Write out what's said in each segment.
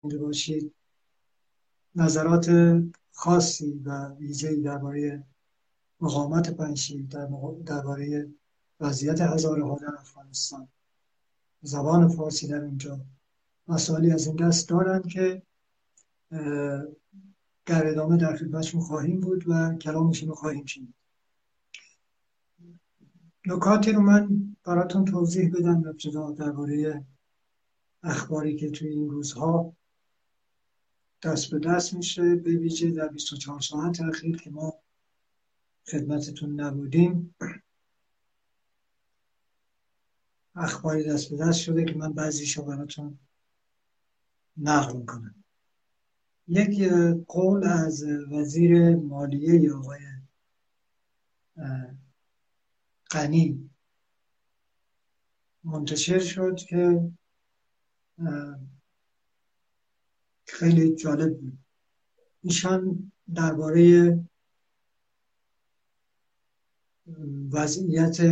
باشید نظرات خاصی و ویژه‌ای درباره مقاومت پنجشیر، درباره وضعیت هزاره ها در افغانستان، زبان فارسی در اونجا، مسائلی از این دست دارند که در ادامه در خدمتشون خواهیم بود و کلامشون رو خواهیم شنید. نکاتی رو من براتون توضیح بدم ابتدا درباره اخباری که توی این روزها دست به دست میشه، به ویژه در 24 ساعت اخیر که ما خدمتتون نبودیم. اخباری دست به دست شده که من بعضیشو براتون نقل میکنم. یک قول از وزیر مالیه آقای غنی منتشر شد که خیلی جالب بود. ایشان درباره وضعیت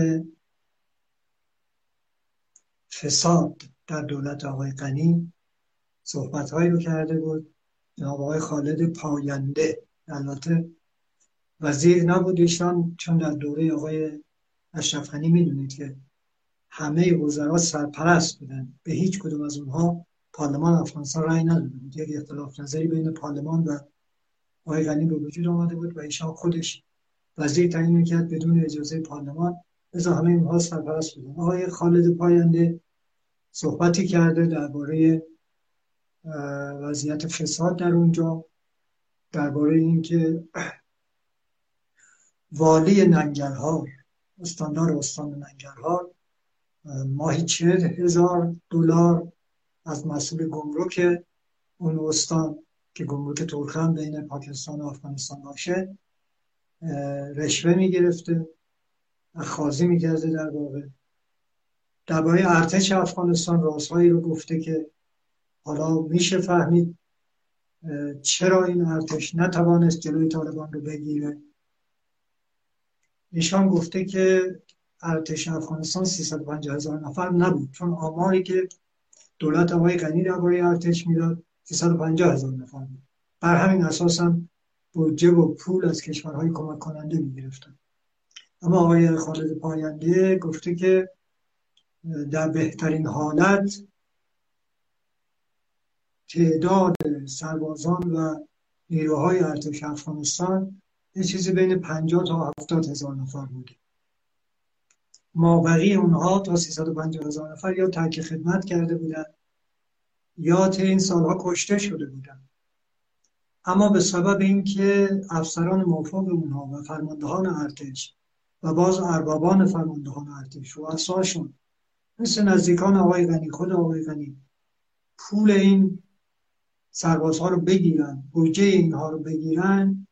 فساد در دولت آقای غنی صحبت‌هایی رو کرده بود. جناب آقای خالد پاینده، البته وزیر نبود ایشان، چون در دوره آقای اشرف غنی میدونید که همه وزرا سرپرست بودن، به هیچ کدوم از اونها پارلمان افغانستان رأی نداده بود. یک اختلاف نظری بین پارلمان و آقای غنی به وجود آمده بود و ایشان خودش وزیر تعیین میکرد بدون اجازه پارلمان، لذا همه اونها سرپرست بودن. آقای خالد پاینده صحبتی کرده درباره وضعیت فساد در اونجا، درباره اینکه والی ننگرهار، استاندار استان ننگرهار، ماهی 40,000 دلار از مسئول گمرک اون استان که گمرک تورخم بین پاکستان و افغانستان باشه رشوه میگرفته، اخاذی میکرده. در واقع درباره ارتش افغانستان رازهایی رو گفته که حالا میشه فهمید چرا این ارتش نتوانست جلوی طالبان رو بگیره. ایشان گفته که ارتش افغانستان 350,000 نفر نبود، چون آماری که دولت آقای غنی درباره ارتش میداد 350,000 نفر بود. بر همین اساس هم بودجه و پول از کشورهای کمک کننده میگرفتن. اما آقای خالد پاینده گفته که در بهترین حالت تعداد سربازان و نیروهای ارتش افغانستان یه چیزی بین 50 تا 70,000 نفر بوده. مابقی اونها تا 350,000 نفر یا ترک خدمت کرده بودن یا طی این سالها کشته شده بودن. اما به سبب اینکه افسران موفق اونها و فرماندهان ارتش و باز اربابان فرماندهان ارتش و افسرشون مثل نزدیکان آقای غنی، خود آقای غنی، پول این سربازها رو بگیرن، بودجه اینها رو بگیرن،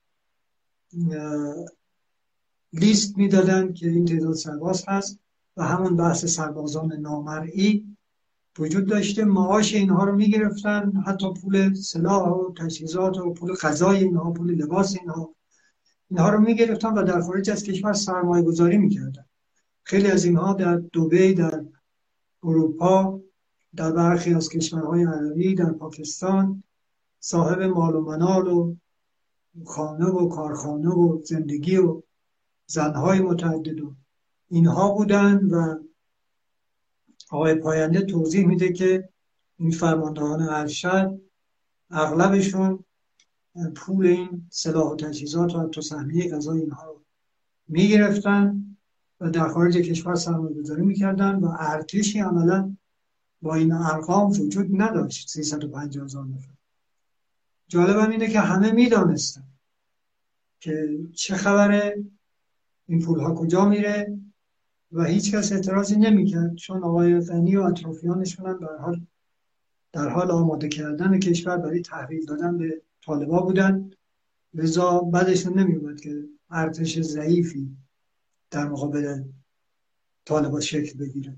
لیست میدادن که این تعداد سرباز هست و همون بحث سربازان نامرئی وجود داشته. معاش اینها رو میگرفتن، حتی پول سلاح و تجهیزات و پول غذای اینها، پول لباس اینها رو میگرفتن و در خارج از کشور سرمایه گذاری میکردن. خیلی از اینها در دبی، در اروپا، در برخی از کشورهای عربی، در پاکستان صاحب مال و منال و خانه و کارخانه و زندگی و زنهای متعدد و اینها بودن. و آقای پاینده توضیح میده که این فرماندهان ارشد اغلبشون پول این سلاح و تجهیزات و حتی سهمیه غذای اینها رو میگرفتن و در خارج کشور سرمایه گذاری میکردن و ارتشی عملا با این ارقام وجود نداشت، 350,000 نفر. جالب اینه که همه میدانستن که چه خبره، این پولها کجا میره و هیچ کس اعتراضی نمیکرد، چون آقای غنی و اطرافیانشون هم در حال آماده کردن کشور برای تحویل دادن به طالبا بودن، لذا بعدشون نمیومد که ارتش ضعیفی در مقابل طالبا شکل بگیره.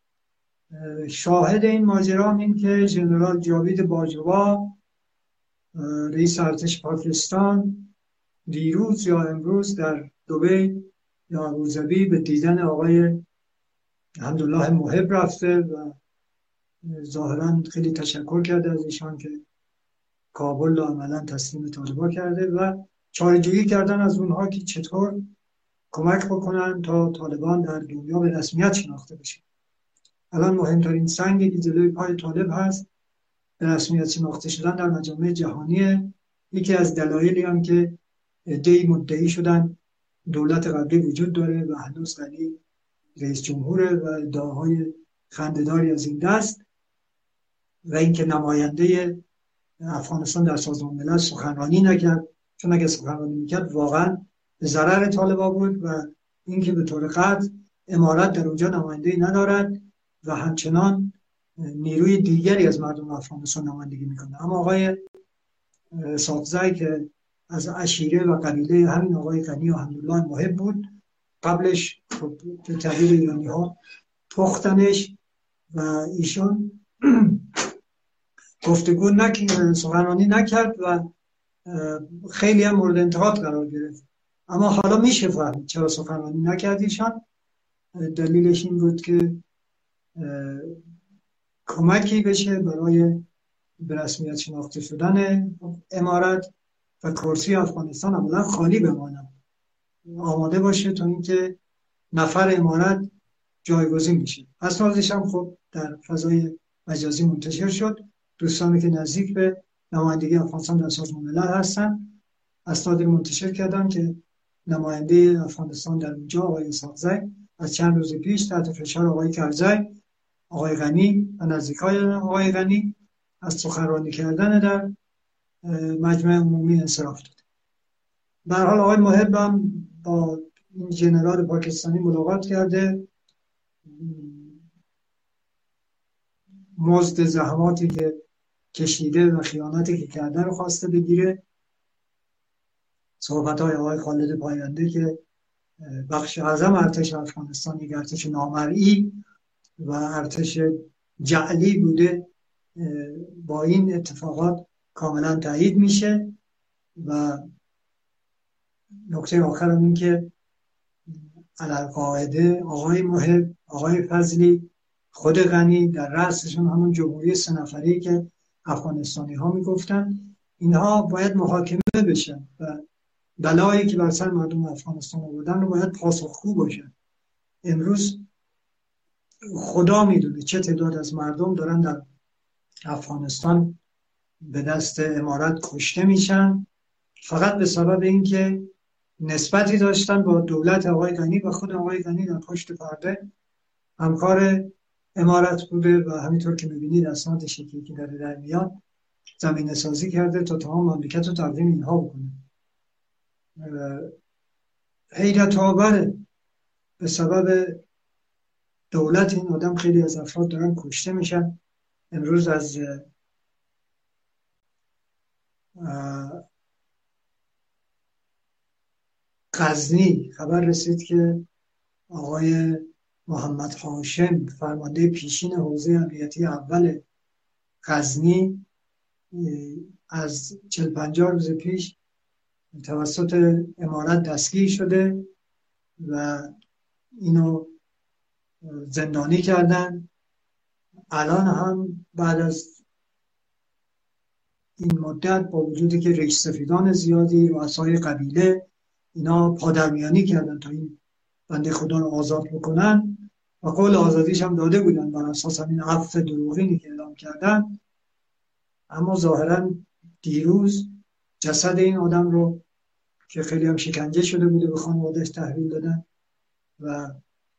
شاهد این ماجرا این که ژنرال جاوید باجوا، رئیس ارتش پاکستان، دیروز یا امروز در دبی یا ابوظبی به دیدن آقای حمدالله محب رفته و ظاهرا خیلی تشکر کرده از ایشان که کابل رو عملا تسلیم طالبان کرده و چاره‌جویی کردن از اونها که چطور کمک بکنن تا طالبان در دنیا به رسمیت شناخته بشه. الان مهمترین سنگی که جلوی پای طالب هست به رسمیت شناخته شدن در مجامع جهانیه. یکی از دلایلی هم که عده‌ای مدعی شدن دولت قبلی وجود داره و هنوز غنی رئیس جمهوره و ادعاهای خنده‌داری از این دست و اینکه نماینده افغانستان در سازمان ملل سخنرانی نکرد، چون اگه سخنرانی میکرد واقعا به ضرر طالبان بود و اینکه به طور قطع امارت در اونجا نماینده‌ای ندارد و همچنان نیروی دیگری از مردم افغانستان نمایندگی میکنه. اما آقای ساقزی که از عشیره و قبیله همین آقای غنی و حمدالله محب بود، قبلش به تعبیر ایرانی ها پختنش و ایشان گفتگو سخنرانی نکرد و خیلی هم مورد انتقاد قرار گرفت. اما حالا میشه فهمید چرا سخنرانی نکرد ایشان. دلیلش این بود که کمکی بشه برای به رسمیت شناخته شدن امارت و کرسی افغانستان عملا خالی بمانه، آماده باشه تا اینکه نفر امارت جایگزین بشه. اسنادش هم خب در فضای مجازی منتشر شد. دوستانی که نزدیک به نمایندگی افغانستان در سازمان ملل هستن اسنادی منتشر کردن که نماینده افغانستان در اونجا آقای ساقزی از چند روز پیش تحت فشار آقای کرزی، آقای غنی و نزدیکای آقای غنی از سخنرانی کردن در مجمع عمومی انصراف داد. به هر حال آقای محب هم با این ژنرال پاکستانی ملاقات کرده، مزد زحماتی که کشیده و خیانتی که کرده رو خواسته بگیره. صحبت‌های آقای خالد پاینده که بخش اعظم ارتش افغانستان یک ارتش نامرئی و ارتش جعلی بوده با این اتفاقات کاملا تایید میشه. و نکته آخر هم این که القاعده، آقای محب، آقای فضلی، خود غنی در رأسشون همون جمهوری 3 نفری که افغانستانی ها میگفتن، اینها باید محاکمه بشن و بلایی که بر سر مردم افغانستان آوردن رو باید پاسخگو باشن. امروز خدا میدونه چه تعداد از مردم دارن در افغانستان به دست امارت کشته میشن فقط به سبب اینکه نسبتی داشتن با دولت آقای غنی و خود آقای غنی در پشت پرده همکار امارت بوده و همینطور که میبینید اسناد شکلی که داره در میاد زمینه سازی کرده تا تمام مملکت رو تقدیم اینها بکنه. حیرت آوره به سبب دولت این آدم خیلی از افراد دارن کشته میشن. امروز از غزنی خبر رسید که آقای محمد هاشم فرمانده پیشین حوزه امنیتی اول غزنی از 40-50 روز پیش توسط امارت دستگیر شده و اینو زندانی کردن. الان هم بعد از این مدت با وجودی که ریش سفیدان زیادی رؤسای قبیله اینا پادرمیانی کردن تا این بنده خدا رو آزاد بکنن و قول آزادیش هم داده بودن بر اساس همین عفو دروغینی که اعلام کردن، اما ظاهرا دیروز جسد این آدم رو که خیلی هم شکنجه شده بوده به خانواده‌اش تحویل دادن و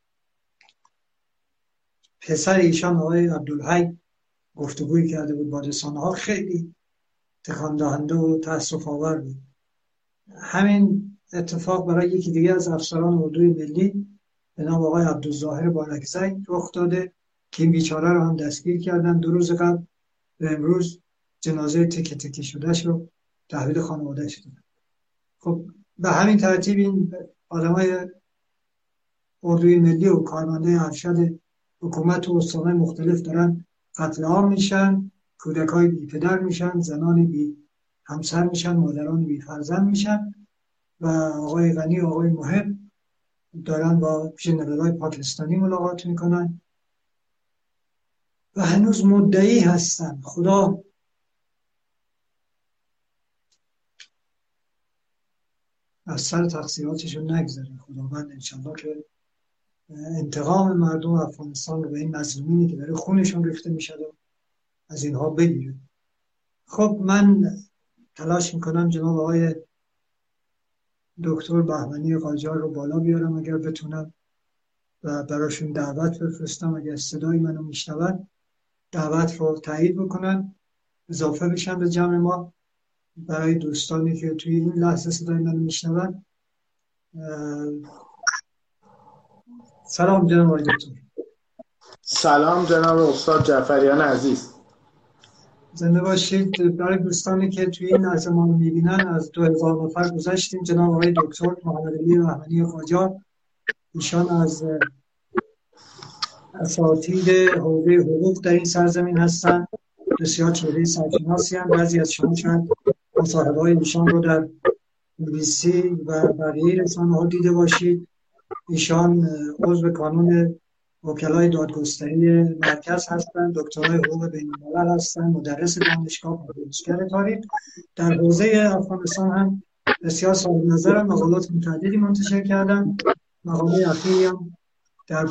پسر ایشان آقای عبدالحی گفتگوی کرده بود با رسانه‌ها، خیلی تکان دهنده و تأسف آور بود. همین اتفاق برای یکی دیگه از افسران اردوی ملی به نام آقای عبدالظاهر بارکزی رخ داده که این بیچاره رو هم دستگیر کردن 2 روز قبل و امروز جنازه تکه تکه شدهش رو تحویل خانواده‌اش دادن. خب به همین ترتیب این آدمای اردوی ملی و کارمندای ارشد حکومت و استان‌های مختلف دارن قتل عام میشن، کودکای بی پدر میشن، زنان بی همسر میشن، مادران بی فرزند میشن و آقای غنی و آقای محب دارن با ژنرال‌های پاکستانی ملاقات میکنن و هنوز مدعی هستن. خدا از سر تقصیراتشون نگذره. خداوند انشالله که انتقام مردم افغانستان رو به این مظلومینی که داره خونشون ریخته میشه از اینها بگیره. خب من تلاش میکنم جناب آقای دکتر بهمنی قاجار رو بالا بیارم اگر بتونم و براشون دعوت بفرستم. اگر صدای منو میشنون دعوت رو تایید بکنن، اضافه بشن به جمع ما. برای دوستانی که توی این لحظه صدای منو میشنون، سلام جناب آقای دکتر. سلام جناب استاد جعفریان عزیز، زنده باشید. برای دوستانی که توی این لحظه ما رو میبینن، از 2000 نفر گذشتیم. جناب آقای دکتر محمد علی بهمنی قاجار، ایشان از اساتید حوزه حقوق در این سرزمین هستند. بسیار چهره سرشناسی هم. بعضی از شما شاید مصاحبه‌های ایشان رو در BBC و بقیه رسانه‌ها دیده باشید. ایشان عضو کانون وکلای دادگستری مرکز هستند، دکترای حقوق بین‌الملل هستند، مدرس دانشگاه، پژوهشگر تاریخ. در حوزه افغانستان هم بسیار صاحب نظرند، مقالات متعددی منتشر کردند. مقاله اخیری هم در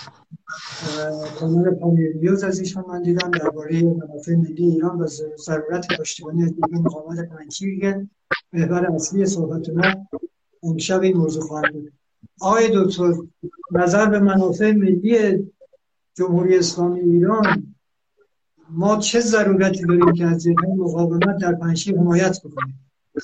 کانال پانیل نیوز از ایشان من دیدم درباره منافع ملی ایران و ضرورت پشتیبانی از نیروی مقاومت پنجشیریه. محور اصلی صحبت ما امشب این موضوع خواهد بود. آقای دکتر، نظر به منافع ملی جمهوری اسلامی ایران، ما چه ضرورتی داریم که از جبهه مقاومت در پنجشیر حمایت بکنیم؟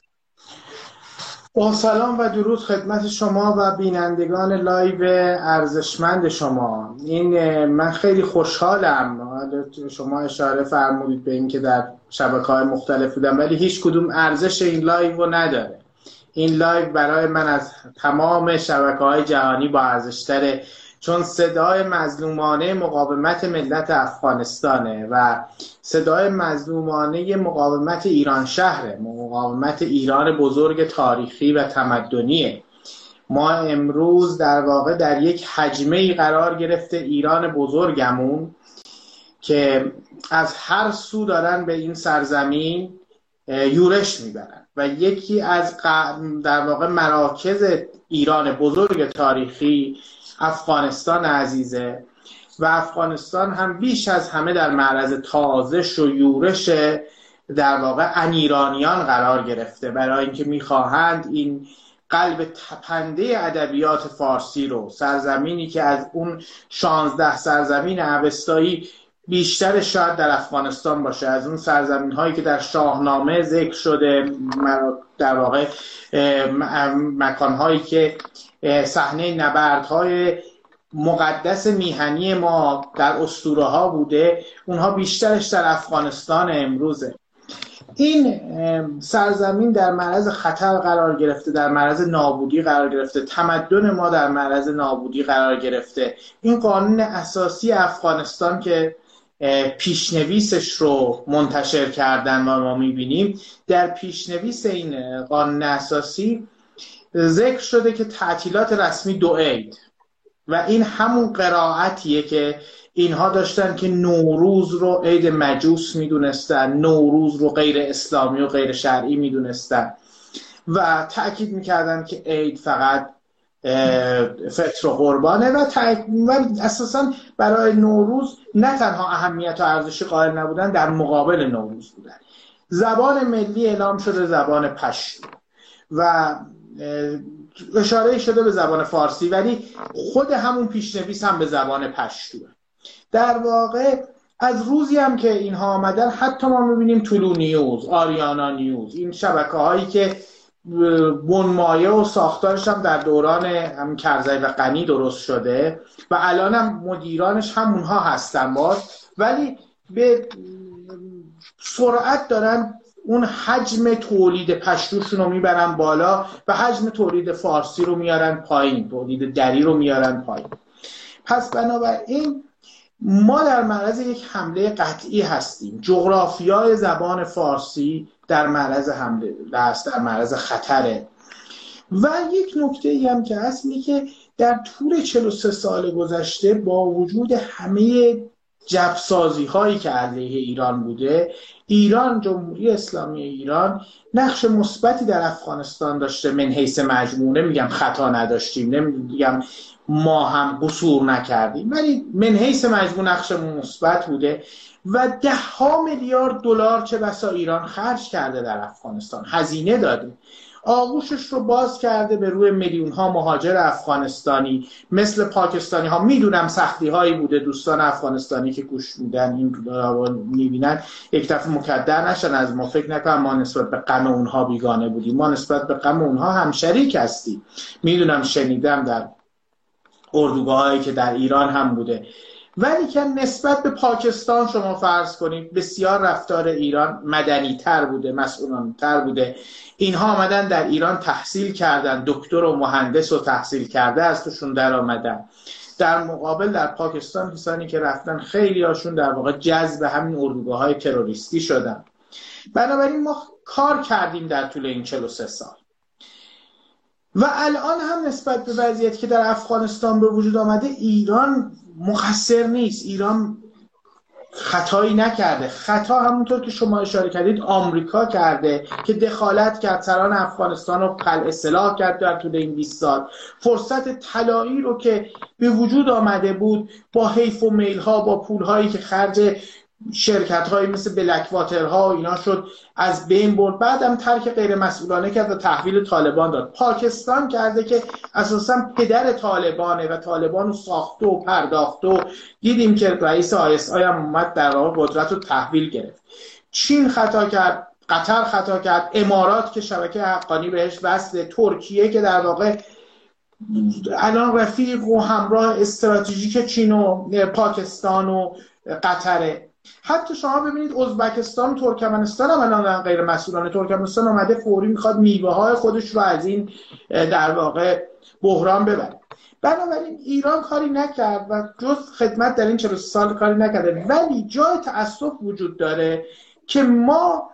با سلام و درود خدمت شما و بینندگان لایو ارزشمند شما. من خیلی خوشحالم. شما اشاره فرمودید به این که در شبکه‌های مختلف بودم، ولی هیچ کدوم ارزش این لایو رو نداره. این لایو برای من از تمام شبکه‌های جهانی با ارزش‌تره، چون صدای مظلومانه مقاومت ملت افغانستانه و صدای مظلومانه مقاومت ایران شهره، مقاومت ایران بزرگ تاریخی و تمدنیه. ما امروز در واقع در یک حجمه‌ای قرار گرفته ایران بزرگمون که از هر سو دارن به این سرزمین یورش میبرن و یکی از در واقع مراکز ایران بزرگ تاریخی افغانستان عزیزه و افغانستان هم بیش از همه در معرض تازش و یورش در واقع انیرانیان قرار گرفته، برای اینکه میخواهند این قلب تپنده ادبیات فارسی رو، سرزمینی که از اون 16 سرزمین اوستایی بیشتر شاید در افغانستان باشه، از اون سرزمین هایی که در شاهنامه ذکر شده، در واقع مکان هایی که صحنه نبردهای مقدس میهنی ما در اسطوره ها بوده، اونها بیشترش در افغانستان امروزه. این سرزمین در معرض خطر قرار گرفته، در معرض نابودی قرار گرفته، تمدن ما در معرض نابودی قرار گرفته. این قانون اساسی افغانستان که پیشنویسش رو منتشر کردن و ما میبینیم، در پیشنویس این قانون اساسی ذکر شده که تعطیلات رسمی 2 عید و این همون قرائتیه که اینها داشتن که نوروز رو عید مجوس میدونستن، نوروز رو غیر اسلامی و غیر شرعی میدونستن و تأکید میکردن که عید فقط فطر و قربانه و اساسا برای نوروز نه تنها اهمیت و ارزش قائل نبودن، در مقابل نوروز بودن. زبان ملی اعلام شده زبان پشتو و اشاره شده به زبان فارسی، ولی خود همون پیشنویس هم به زبان پشتوه. در واقع از روزی هم که اینها آمدن، حتی ما میبینیم طلوع نیوز، آریانا نیوز، این شبکه هایی که بنمایه و ساختارش هم در دوران هم کرزی و غنی درست شده و الان هم مدیرانش همونها هستن ولی به سرعت دارن اون حجم تولید پشتوشون رو میبرن بالا و حجم تولید فارسی رو میارن پایین، تولید دری رو میارن پایین. پس بنابراین ما در معرض یک حمله قطعی هستیم. جغرافیای زبان فارسی در معرض حمله است، در معرض خطره. و یک نکته ای هم که هست اینه که در طول 43 سال گذشته با وجود همه جبسازی هایی که علیه ایران بوده، ایران، جمهوری اسلامی ایران نقش مثبتی در افغانستان داشته. من حیث مجموع نمیگم خطا نداشتیم، نمیگم ما هم قصور نکردیم، ولی من حیث مجموع نقش مثبت بوده و 10 میلیارد دلار چه بسا ایران خرج کرده در افغانستان، هزینه داده، آغوشش رو باز کرده به روی میلیون ها مهاجر افغانستانی مثل پاکستانی ها. میدونم سختی هایی بوده، دوستان افغانستانی که گوش میدن این رو میبینن یک دفعه مکدر نشن از ما، فکر نکنم ما نسبت به غم اونها بیگانه بودیم، ما نسبت به غم اونها هم شریک هستیم. میدونم، شنیدم در اردوگاه هایی که در ایران هم بوده، ولی که نسبت به پاکستان شما فرض کنید بسیار رفتار ایران مدنی تر بوده، مسئولانه تر بوده. اینها آمدن در ایران تحصیل کردن، دکتر و مهندس و تحصیل کرده از توشون در آمدن. در مقابل در پاکستان کسانی که رفتن خیلی هاشون در واقع جذب همین اردوگاه های تروریستی شدن. بنابراین ما کار کردیم در طول این 43 سال و الان هم نسبت به وضعیتی که در افغانستان به وجود آمده ایران مقصر نیست، ایران خطایی نکرده. خطا همونطور که شما اشاره کردید آمریکا کرده که دخالت کرد، سران افغانستان رو خلع اصلاح کرد در طول این 20 سال. فرصت طلایی رو که به وجود آمده بود با حیف و میل ها، با پول هایی که خرج شرکت هایی مثل بلک واتر ها و اینا شد از بین برد، بعدم ترک غیر مسئولانه کرد و تحویل طالبان داد. پاکستان کرده که اساسا پدر طالبانه و طالبان رو ساخته و پرداخته و دیدیم که رئیس ISI هم اومد در واقع قدرت رو تحویل گرفت. چین خطا کرد، قطر خطا کرد، امارات که شبکه حقانی بهش وصله، ترکیه که در واقع الان رفیق و همراه استراتژیک چین و پاکستان و قطره. حتی شما ببینید ازبکستان، ترکمنستان هم الان غیر مسئولانه، ترکمنستان اومده فوری میخواد میوه های خودش رو از این در واقع بحران ببره. بنابراین ایران کاری نکرد و جز خدمت در این 40 سال کاری نکرده، ولی جای تأسف وجود داره که ما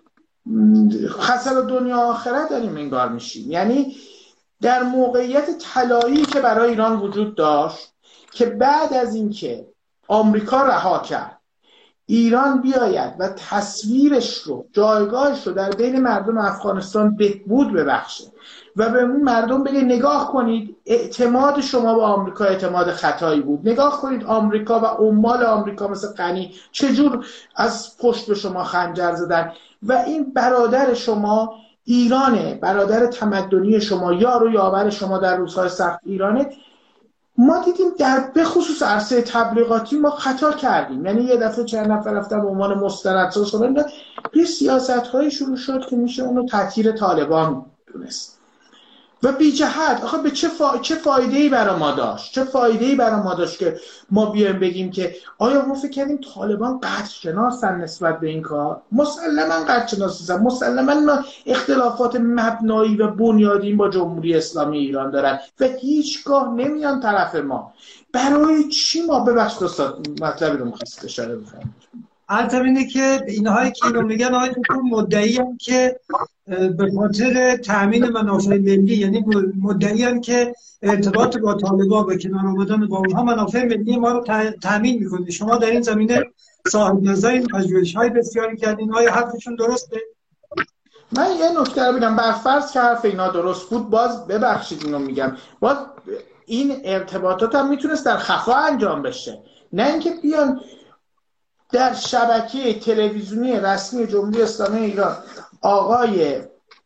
خسر دنیا آخرت داریم انگار میشیم. یعنی در موقعیت طلایی که برای ایران وجود داشت که بعد از اینکه آمریکا رها کرد ایران بیاید و تصویرش رو، جایگاهش رو در بین مردم افغانستان بهبود ببخشه و به اون مردم بگه نگاه کنید اعتماد شما به آمریکا اعتماد خطایی بود، نگاه کنید آمریکا و عمال آمریکا مثل غنی چجور از پشت به شما خنجر زدن و این برادر شما ایرانه، برادر تمدنی شما، یار و یاور شما در روزهای سخت ایرانه. ما دیدیم در به خصوص عرصه تبلیغاتی ما خطا کردیم. یعنی یه دفعه چند نفر رفتن به عنوان مستندساز شدن، یه سیاست‌هایی شروع شد که میشه اونو تطهیر طالبان دونست و بی جهت. آخه به چه فایده‌ای برای ما داشت؟ چه فایده‌ای برای ما داشت که ما بیایم بگیم که آیا ما فکر کردیم طالبان قدرشناسن نسبت به این کار؟ مسلماً قدرشناسن، مسلماً اختلافات مبنایی و بنیادی با جمهوری اسلامی ایران دارن و هیچگاه نمیان طرف ما. برای چی ما ببخشید استاد مطلبی رو می‌خواستید اشاره بفرمایید؟ البته اینه که اینهایی که اینو میگن آقای دکتر مدعی هم که به خاطر تأمین منافع ملی، یعنی مدعی هم که ارتباط با طالبان و کنار آمدن با اونها منافع ملی ما رو تأمین میکنه. شما در این زمینه صاحب نظرین، پژوهش‌های بسیاری کردین، آیا حرفشون درسته؟ من یه نکته رو بگم، برفرض که حرف اینا درست بود، باز ببخشید اینو میگم، باز این ارتباطات هم میتونست در خفا انجام بشه، نه اینکه بیان در شبکه تلویزیونی رسمی جمهوری اسلامی ایران آقای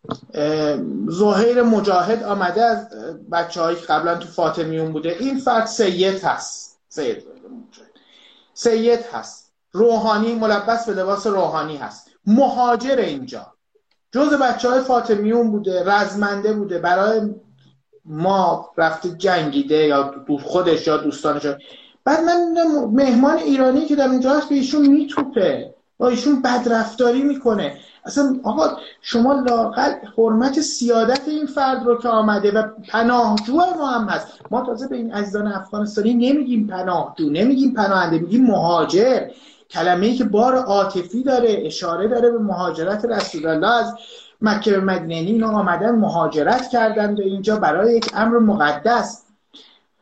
زهیر مجاهد آمده از بچه‌هایی که قبلا تو فاطمیون بوده، این فرد سید هست، سید هست، روحانی، ملبس به لباس روحانی هست، مهاجر اینجا، جز بچه‌های فاطمیون بوده، رزمنده بوده، برای ما رفته جنگیده یا خودش یا دوستانش. بعد من مهمان ایرانی که در اونجا هست به ایشون میتوپه، با ایشون بدرفتاری میکنه. اصلا آقا شما لااقل حرمت سیادت این فرد رو که آمده و پناهجو ما هم هست. ما تازه به این عزیزان افغانستانی نمیگیم پناهجو، نمیگیم پناهنده، میگیم مهاجر، کلمه‌ای که بار عاطفی داره، اشاره داره به مهاجرت رسول الله از مکه به مدینه. اینا آمدن مهاجرت کردن به اینجا برای یک امر مقدس.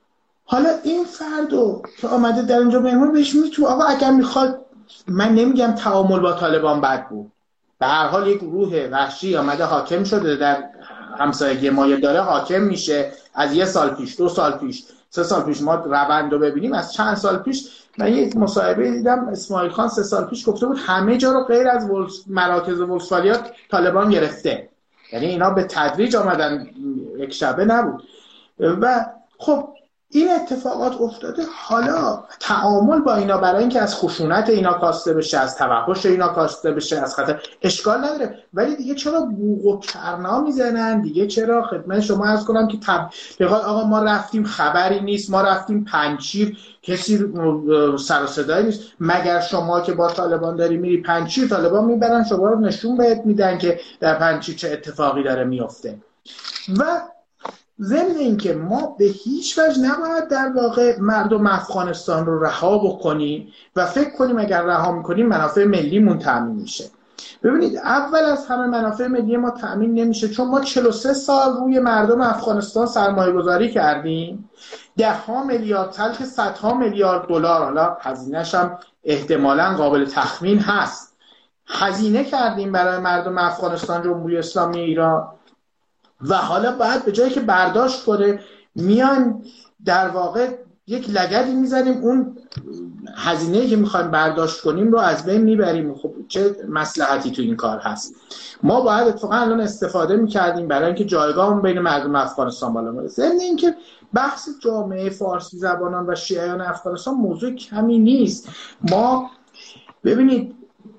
حالا این فردو که آمده در اینجا مهمون بهش میتونه آقا اگر میخواد، من نمیگم تعامل با طالبان بد بود، به هر حال یک گروه وحشی آمده حاکم شده در همسایگی ما، داره حاکم میشه از 1 سال پیش، 2 سال پیش، 3 سال پیش. ما روند رو ببینیم از چند سال پیش. من یک مصاحبه دیدم اسماعیل خان 3 سال پیش گفته بود همه جا رو غیر از مراکز ولسوالیات طالبان گرفته. یعنی اینا به تدریج آمدن، یک شبه نبود. و خب این اتفاقات افتاده. حالا تعامل با اینا برای اینکه از خشونت اینا کاسته بشه، از توحش اینا کاسته بشه، از خطر، اشکال نداره. ولی دیگه چرا بوق و کرنا میزنن؟ دیگه چرا خدمت شما عرض کنم که تبلیغات آقا ما رفتیم خبری نیست، ما رفتیم پنجشیر کسی سر و صدایی نیست. مگر شما که با طالبان داری میری پنجشیر، طالبان میبرن شما رو نشون بهت میدن که در پنجشیر چه اتفاقی داره میفته. و ضمن اینکه ما به هیچ وجه نباید در واقع مردم افغانستان رو رها بکنیم و فکر کنیم اگر رها میکنیم منافع ملیمون تامین میشه. ببینید اول از همه منافع ملی ما تامین نمیشه، چون ما 43 سال روی مردم افغانستان سرمایه گذاری کردیم، 10 میلیارد تلک 100 میلیارد دلار، حالا هزینه‌اش هم احتمالاً قابل تخمین هست، هزینه کردیم برای مردم افغانستان جمهوری اسلامی ایران. و حالا باید به جایی که برداشت کنه میان در واقع یک لگدی میزنیم، اون هزینه‌ای که میخوایم برداشت کنیم رو از بین میبریم. خب چه مصلحتی تو این کار هست؟ ما باید اتفاقا الان استفاده میکردیم برای اینکه جایگاهمون بین مردم افغانستان بالا بره. ضمن اینکه بحث جامعه فارسی زبانان و شیعیان افغانستان موضوع کمی نیست. ما ببینید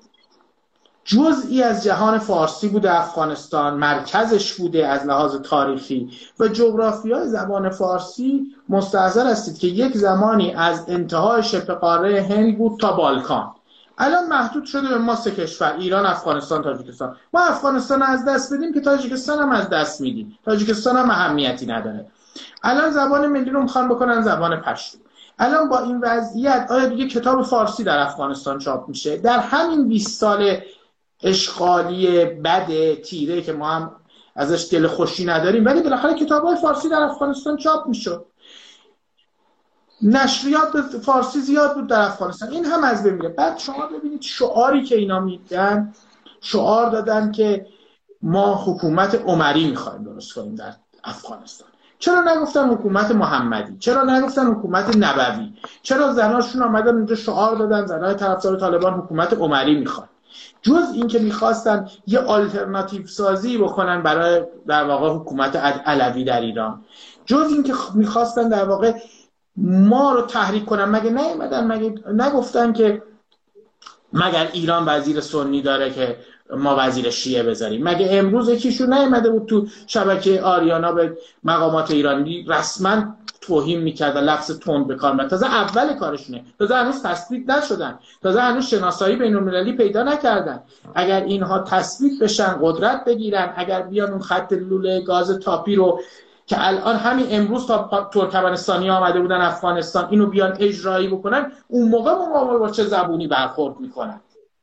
جزئی از جهان فارسی بوده افغانستان، مرکزش بوده از لحاظ تاریخی و جغرافیای زبان فارسی. مستحضر هستید که یک زمانی از انتهای شبه قاره هند بود تا بالکان، الان محدود شده به ما 3 کشور، ایران، افغانستان، تاجیکستان. ما افغانستان از دست بدیم که تاجیکستان هم از دست میدیم، تاجیکستان هم اهمیتی نداره. الان زبان ملی رو میخوان بکنن زبان پشتو. الان با این وضعیت آیا دیگه کتاب فارسی در افغانستان چاپ میشه؟ در همین 20 سال اشغالی بد تیره که ما هم ازش دل خوشی نداریم، ولی بالاخره کتاب‌های فارسی در افغانستان چاپ میشد، نشریات فارسی زیاد بود در افغانستان، این هم از بین میره. بعد شما ببینید شعاری که اینا میدن، شعار دادن که ما حکومت عمری میخوایم درست کنیم در افغانستان. چرا نگفتن حکومت محمدی؟ چرا نگفتن حکومت نبوی؟ چرا زناشون آمدن اونجا شعار دادن، زنای طرفدار طالبان حکومت عمری میخوان؟ جز این که میخواستن یه آلترناتیو سازی بکنن برای در واقع حکومت علوی در ایران، جز این که میخواستن در واقع ما رو تحریک کنن، مگه نگفتن که مگر ایران وزیر سنی داره که ما وزیر شیعه بذاریم؟ مگه امروز یکیشون نیامده بود تو شبکه آریانا به مقامات ایرانی رسما توهین میکرد و لفظ تند به کار می‌برد؟ تازه اول کارشونه، تازه هنوز تثبیت نشدن، تازه هنوز شناسایی بین‌المللی پیدا نکردن. اگر اینها تثبیت بشن، قدرت بگیرن، اگر بیان اون خط لوله گاز تاپی رو که الان همین امروز تا ترکمنستانی آمده بودن افغانستان، اینو بیان اجرایی بکنن، اون موقع مقابل با چه زبونی برخورد میکنن.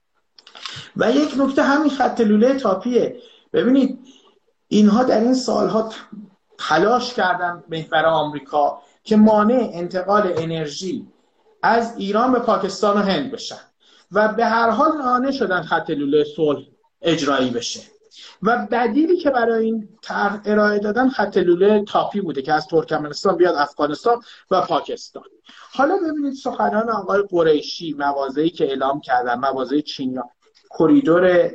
و یک نکته همین خط لوله تاپیه. ببینید اینها در این سالها تلاش کردن محور آمریکا که مانع انتقال انرژی از ایران به پاکستان و هند بشن و به هر حال مانع شدن خط لوله صلح اجرایی بشه. و بدیلی که برای این طرح ارائه دادن خط لوله تاپی بوده که از ترکمنستان بیاد افغانستان و پاکستان. حالا ببینید سخنان آقای قریشی، مواضعی که اعلام کردن، مواضع چینیا، کریدور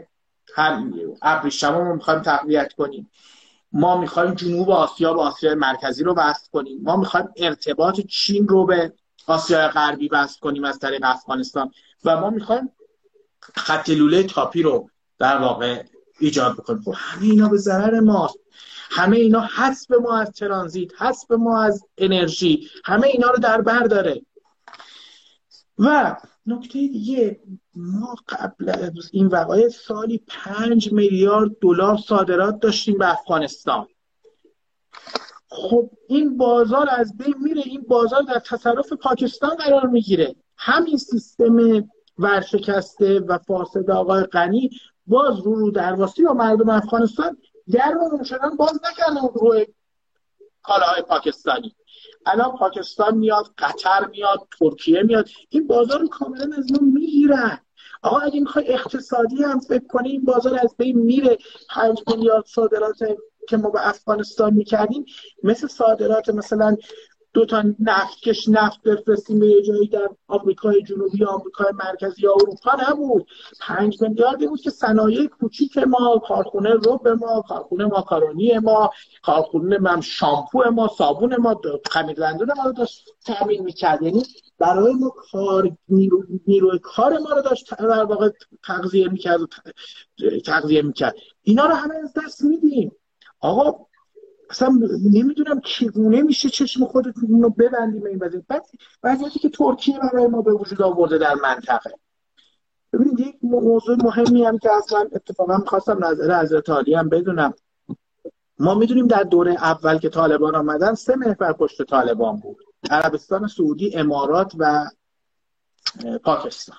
ابریشم رو میخوایم تقویت کنیم، ما میخوایم جنوب آسیا با آسیا مرکزی رو وصل کنیم، ما میخوایم ارتباط چین رو به آسیا غربی وصل کنیم از طریق افغانستان و ما میخوایم خط لوله تاپی رو در واقع ایجاد بکنیم. خب همه اینا به ضرر ماست، همه اینا حسب ما از ترانزیت، حسب ما از انرژی، همه اینا رو در بر داره. و نکته دیگه، ما قبل این وقایع سالی 5 میلیارد دلار صادرات داشتیم به افغانستان. خب این بازار از بین میره، این بازار در تصرف پاکستان قرار میگیره. همین سیستم ورشکسته و فاسد آقای غنی باز رو درواسی و مردم افغانستان در رو شدن باز نکردن روی کالاهای پاکستانی. الان پاکستان میاد، قطر میاد، ترکیه میاد، این بازار رو کاملا از ما میگیرن. آقا اگه میخوای اقتصادی هم فکر کنی این بازار از بین میره. 5 میلیارد صادرات که ما به افغانستان میکردیم مثل صادرات مثلا 2 تا نفتکش نفت بفرستیم به یه جایی در آمریکای جنوبی، آمریکای مرکزی یا اروپا نبود. 5 میلیاردی بود که صنایع کوچیک ما، کارخونه رب ما، کارخونه ماکارونی ما، کارخونه شامپو ما، صابون ما، خمیردندون ما رو داشت تامین میکرد. یعنی برای ما نیروی کار ما رو داشت در واقع تغذیه میکرد. اینا رو همه از دست میدیم. آقا اصلا نمیدونم چگونه میشه چشم خودتون رو ببندیم این وضعیتی که ترکیه برای ما به وجود آورده در منطقه. ببینید یک موضوع مهمی هم که اصلا اتفاقا می‌خواستم نظر حضرت عالی هم بدونم. ما میدونیم در دوره اول که طالبان آمدن 3 محور پشت طالبان بود: عربستان سعودی، امارات و پاکستان.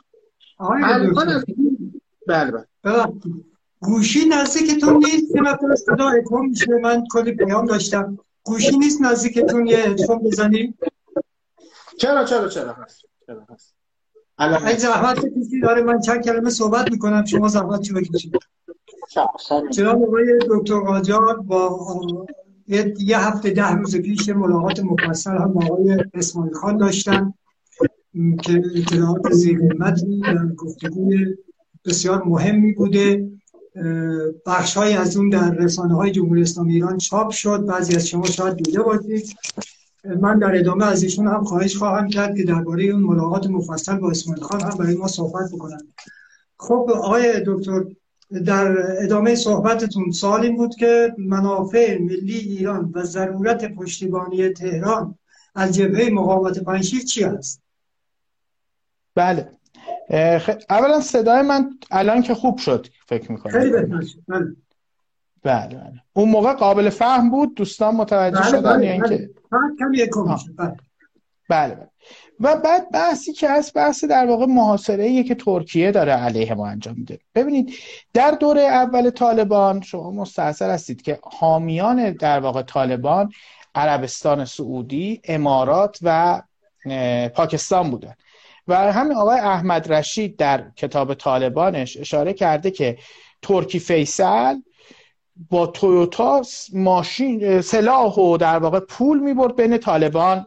بله. گوشی نزدیکتون نیست؟ یه مقدار صدا اکو میشه، من کلی پیام داشتم. گوشی نیست نزدیکتون یه هدفون بزنید؟ چرا هست. اگه زحمت کسی داره من چند کلمه صحبت میکنم، شما زحمت چه بکشید. جناب آقای دکتر قاجار با یه هفته 10 روز پیش ملاقات مفصل هم با آقای اسماعیل خان داشتن که اطلاعات ذی‌قیمتی و گفتگوی بسیار مهمی بوده. بخش‌های از اون در رسانه‌های جمهوری اسلامی ایران چاپ شد، بعضی از شما شاید دیده باشید. من در ادامه از ایشون هم خواهش خواهم کرد که درباره اون ملاقات مفصل با اسماعیل خان هم برای ما صحبت بکنن. خب آقای دکتر، در ادامه صحبتتون سوال این بود که منافع ملی ایران و ضرورت پشتیبانی تهران از جبهه مقاومت پنجشیر چی است؟ بله. اولا صدای من الان که خوب شد فکر میکنم. خیلی بهتر شد. بله. اون موقع قابل فهم بود؟ دوستان متوجه شدن یا اینکه کمی اکو میشه؟ بله. و بعد بحثی که هست بحث در واقع محاصره‌ایه که ترکیه داره علیه ما انجام میده. ببینید در دوره اول طالبان شما مستحضر هستید که حامیان در واقع طالبان عربستان سعودی، امارات و پاکستان بودن و همین آقای احمد رشید در کتاب طالبانش اشاره کرده که ترکی فیصل با تویوتا ماشین سلاح و در واقع پول میبرد بین طالبان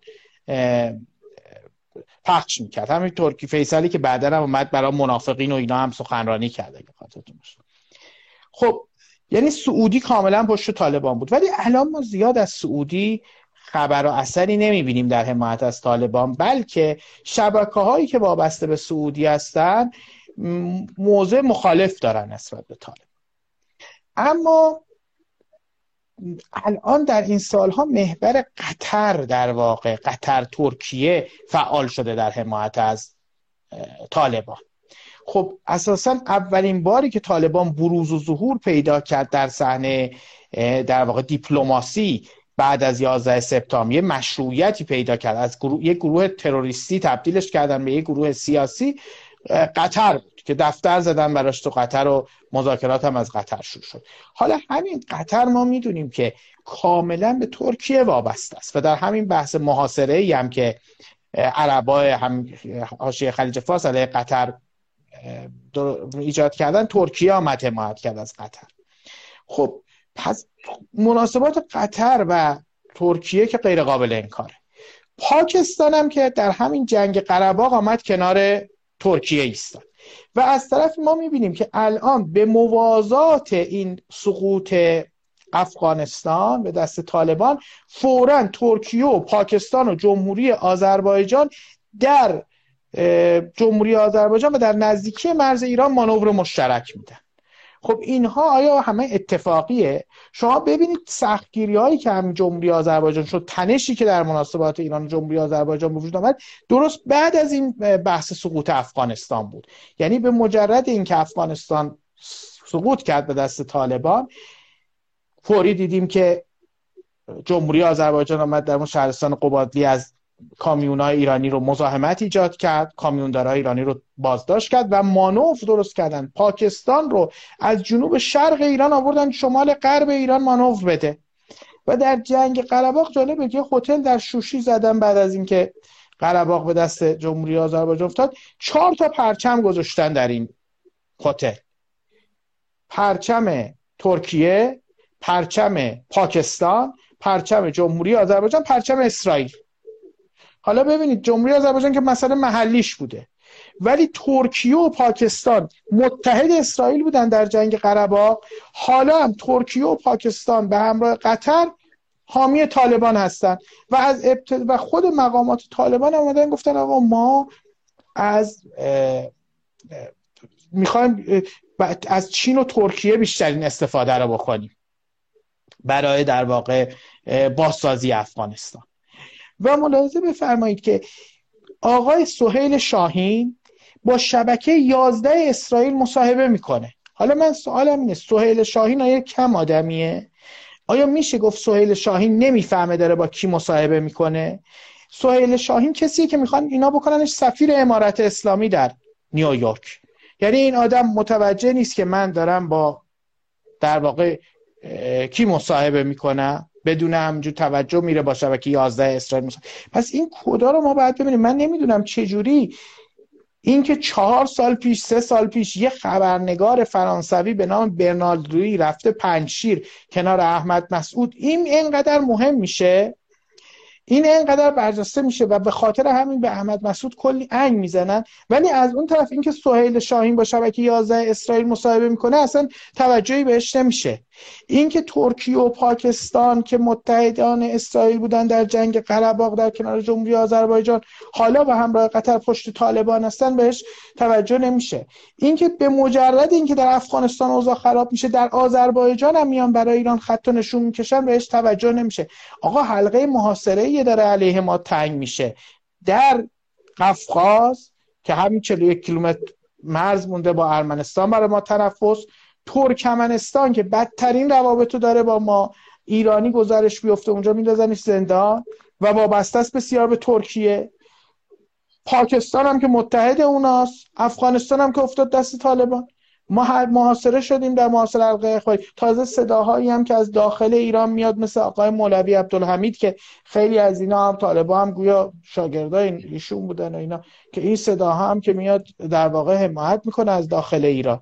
پخش میکرد. همین ترکی فیصلی که بعداً هم اومد برای منافقین و اینا هم سخنرانی کرده که خاطرتون باشه. خب یعنی سعودی کاملا پشت طالبان بود، ولی الان ما زیاد از سعودی خبر و اثری نمیبینیم در حمایت از طالبان، بلکه شبکه‌هایی که وابسته به سعودی هستن موضع مخالف دارن نسبت به طالبان. اما الان در این سالها محور قطر در واقع قطر ترکیه فعال شده در حمایت از طالبان. خب اساساً اولین باری که طالبان بروز و ظهور پیدا کرد در صحنه در واقع دیپلماسی بعد از 11 سپتامبر مشروعیتی پیدا کرد، از یک گروه تروریستی تبدیلش کردن به یک گروه سیاسی، قطر بود که دفتر زدن براش تو قطر و مذاکرات هم از قطر شروع شد. حالا همین قطر ما میدونیم که کاملا به ترکیه وابسته است و در همین بحث محاصره‌ای هم که عربای هم حاشیه خلیج فارس علیه قطر ایجاد کردن، ترکیه آمد حمایت کرد از قطر. خب پس مناسبات قطر و ترکیه که غیر قابل انکاره. پاکستان هم که در همین جنگ قره باغ آمد کنار ترکیه ایستاد و از طرف ما میبینیم که الان به موازات این سقوط افغانستان به دست طالبان فوراً ترکیه و پاکستان و جمهوری آذربایجان در جمهوری آذربایجان و در نزدیکی مرز ایران مانور مشترک میدن. خب اینها آیا همه اتفاقیه؟ شما ببینید سختگیری هایی که هم جمهوری آذربایجان شد، تنشی که در مناسبات ایران و جمهوری آذربایجان به وجود آمد درست بعد از این بحث سقوط افغانستان بود. یعنی به مجرد اینکه افغانستان سقوط کرد به دست طالبان، فوری دیدیم که جمهوری آذربایجان آمد در اون شهرستان قبادلی از کامیون‌های ایرانی رو مزاحمت ایجاد کرد، کامیوندارهای ایرانی رو بازداشت کرد و مانور درست کردن. پاکستان رو از جنوب شرق ایران آوردن شمال غرب ایران مانور بده و در جنگ قره باغ جالبه که هتل در شوشی زدن بعد از اینکه قره باغ به دست جمهوری آذربایجان افتاد، 4 تا پرچم گذاشتن در این هتل: پرچم ترکیه، پرچم پاکستان، پرچم جمهوری آذربایجان، پرچم اسرائیل. حالا ببینید جمهوری آذربایجان که مسئله محلیش بوده، ولی ترکیه و پاکستان متحد اسرائیل بودن در جنگ قره باغ. حالا هم ترکیه و پاکستان به همراه قطر حامی طالبان هستن و خود مقامات طالبان اومدن گفتن آقا ما میخوایم از چین و ترکیه بیشترین استفاده رو بکنیم برای در واقع بازسازی افغانستان. و ملاحظه بفرمایید که آقای سهیل شاهین با شبکه 11 اسرائیل مصاحبه میکنه. حالا من سوالم اینه سهیل شاهین آیا کم آدمیه؟ آیا میشه گفت سهیل شاهین نمیفهمه داره با کی مصاحبه میکنه؟ سهیل شاهین کسیه که میخوان اینا بکننش سفیر امارت اسلامی در نیویورک. یعنی این آدم متوجه نیست که من دارم با در واقع کی مصاحبه میکنم، بدون همجور توجه میره با شبکه 11 اسرائیل مصاحبه. پس این کدا رو ما باید ببینیم. من نمیدونم چجوری این که 4 سال پیش 3 سال پیش یه خبرنگار فرانسوی به نام برنارد روی رفته پنجشیر کنار احمد مسعود، این اینقدر مهم میشه، این اینقدر برجسته میشه و به خاطر همین به احمد مسعود کلی انگ میزنن. ولی از اون طرف اینکه سهیل شاهین با شبکه 11 اسرائیل مصاحبه میکنه اصلا توجهی بهش نمیشه. اینکه ترکیه و پاکستان که متحدان اسرائیل بودن در جنگ قره باغ در کنار جمهوری آذربایجان حالا به همراه قطر پشت طالبان هستن بهش توجه نمیشه. اینکه به مجرد اینکه در افغانستان اوضاع خراب میشه در آذربایجان هم میان برای ایران خط و نشون میکشن بهش توجه نمیشه. آقا حلقه محاصره داره علیه ما تنگ میشه در قفقاز که همین 41 کیلومتر مرز مونده با ارمنستان برای ما تنفس، ترکمنستان که بدترین روابطو داره با ما، ایرانی گزارش بیفته اونجا میندازنش زندان و وابسته است بسیار به ترکیه، پاکستان هم که متحد اوناست، افغانستان هم که افتاد دست طالبان. ما محاصره شدیم در محاصره حلقه اخوایی. تازه صداهایی هم که از داخل ایران میاد مثل آقای مولوی عبدالحمید که خیلی از اینا هم طالبان هم گویا شاگردای ایشون بودن و اینا، که این صداها هم که میاد در واقع حمایت میکنه از داخل ایران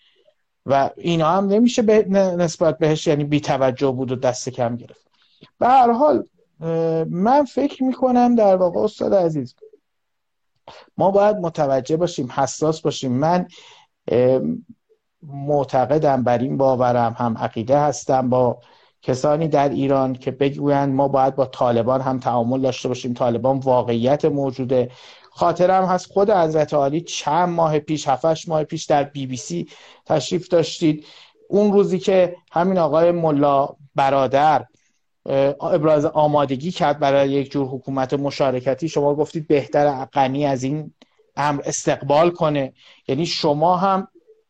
و اینا هم نمیشه نسبت بهش یعنی بی توجه بود و دست کم گرفت. به هر حال من فکر میکنم در واقع استاد عزیز ما باید متوجه باشیم، حساس باشیم. من معتقدم، بر این باورم، هم عقیده هستم با کسانی در ایران که بگویند ما باید با طالبان هم تعامل داشته باشیم. طالبان واقعیت موجوده. خاطرم هست خود حضرت عالی چند ماه پیش 7-8 ماه پیش در BBC تشریف داشتید. اون روزی که همین آقای ملا برادر ابراز آمادگی کرد برای یک جور حکومت مشارکتی، شما گفتید بهتر غنی از این امر استقبال کنه. یعنی شما هم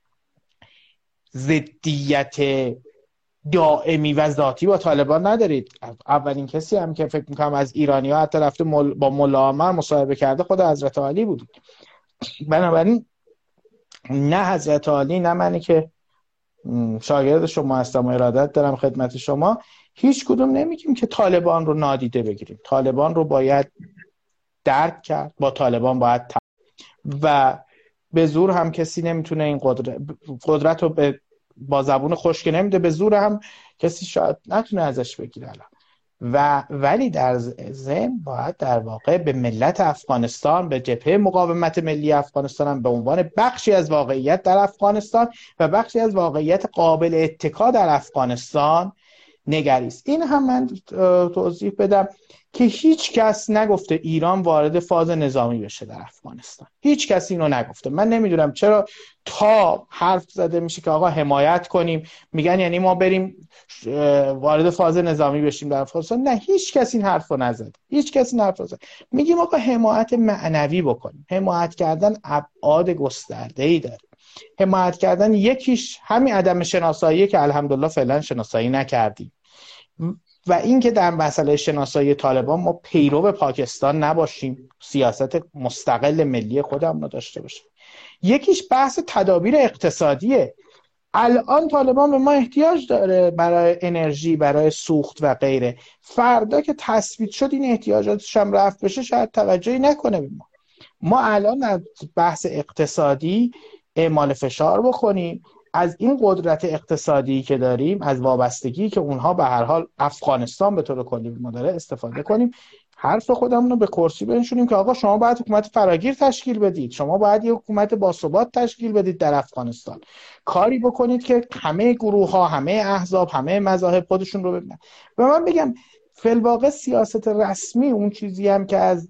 ضدیت دائمی و ذاتی با طالبان ندارید. اولین کسی هم که فکر میکنم از ایرانی ها حتی رفته با ملا عمر مصاحبه کرده خود حضرت علی بود. بنابراین نه حضرت علی نه منی که شاگرد شما هستم و ارادت دارم خدمت شما، هیچ کدوم نمیگیم که طالبان رو نادیده بگیریم. طالبان رو باید درک کرد، با طالبان باید و به زور هم کسی نمیتونه این قدرت رو با زبون خشک نمیده، به زور هم کسی شاید نتونه ازش بگیره الان. ولی در ضمن باید در واقع به ملت افغانستان، به جبهه مقاومت ملی افغانستان هم به عنوان بخشی از واقعیت در افغانستان و بخشی از واقعیت قابل اتکا در افغانستان نگریست. این هم من توضیح بدم که هیچ کس نگفته ایران وارد فاز نظامی بشه در افغانستان. هیچ کس اینو نگفته. من نمیدونم چرا تا حرف زده میشه که آقا حمایت کنیم، میگن یعنی ما بریم وارد فاز نظامی بشیم در افغانستان. نه، هیچ کس این حرفو نزد. هیچ کس این حرفو نزد. میگیم آقا حمایت معنوی بکنیم. حمایت کردن ابعاد گسترده‌ای داره. حمایت کردن یکیش همین عدم شناسایی که الحمدلله فعلا شناسایی نکردیم و اینکه در مسئله شناسایی طالبان ما پیرو پاکستان نباشیم، سیاست مستقل ملی خودمون رو داشته باشیم. یکیش بحث تدابیر اقتصادیه. الان طالبان به ما احتیاج داره برای انرژی، برای سوخت و غیره. فردا که تثبیت شد این احتیاجاتش هم رفت بشه شاید توجهی نکنه به ما. ما الان از بحث اقتصادی اعمال فشار بکنیم، از این قدرت اقتصادی که داریم، از وابستگی که اونها به هر حال افغانستان به طور کلی ما داره استفاده کنیم، حرف خودمون رو به کرسی بنشونیم که آقا شما باید حکومت فراگیر تشکیل بدید، شما باید یه حکومت باثبات تشکیل بدید در افغانستان، کاری بکنید که همه گروه ها، همه احزاب، همه مذاهب خودشون رو ببینن. و من بگم فی‌الواقع سیاست رسمی، اون چیزی هم که از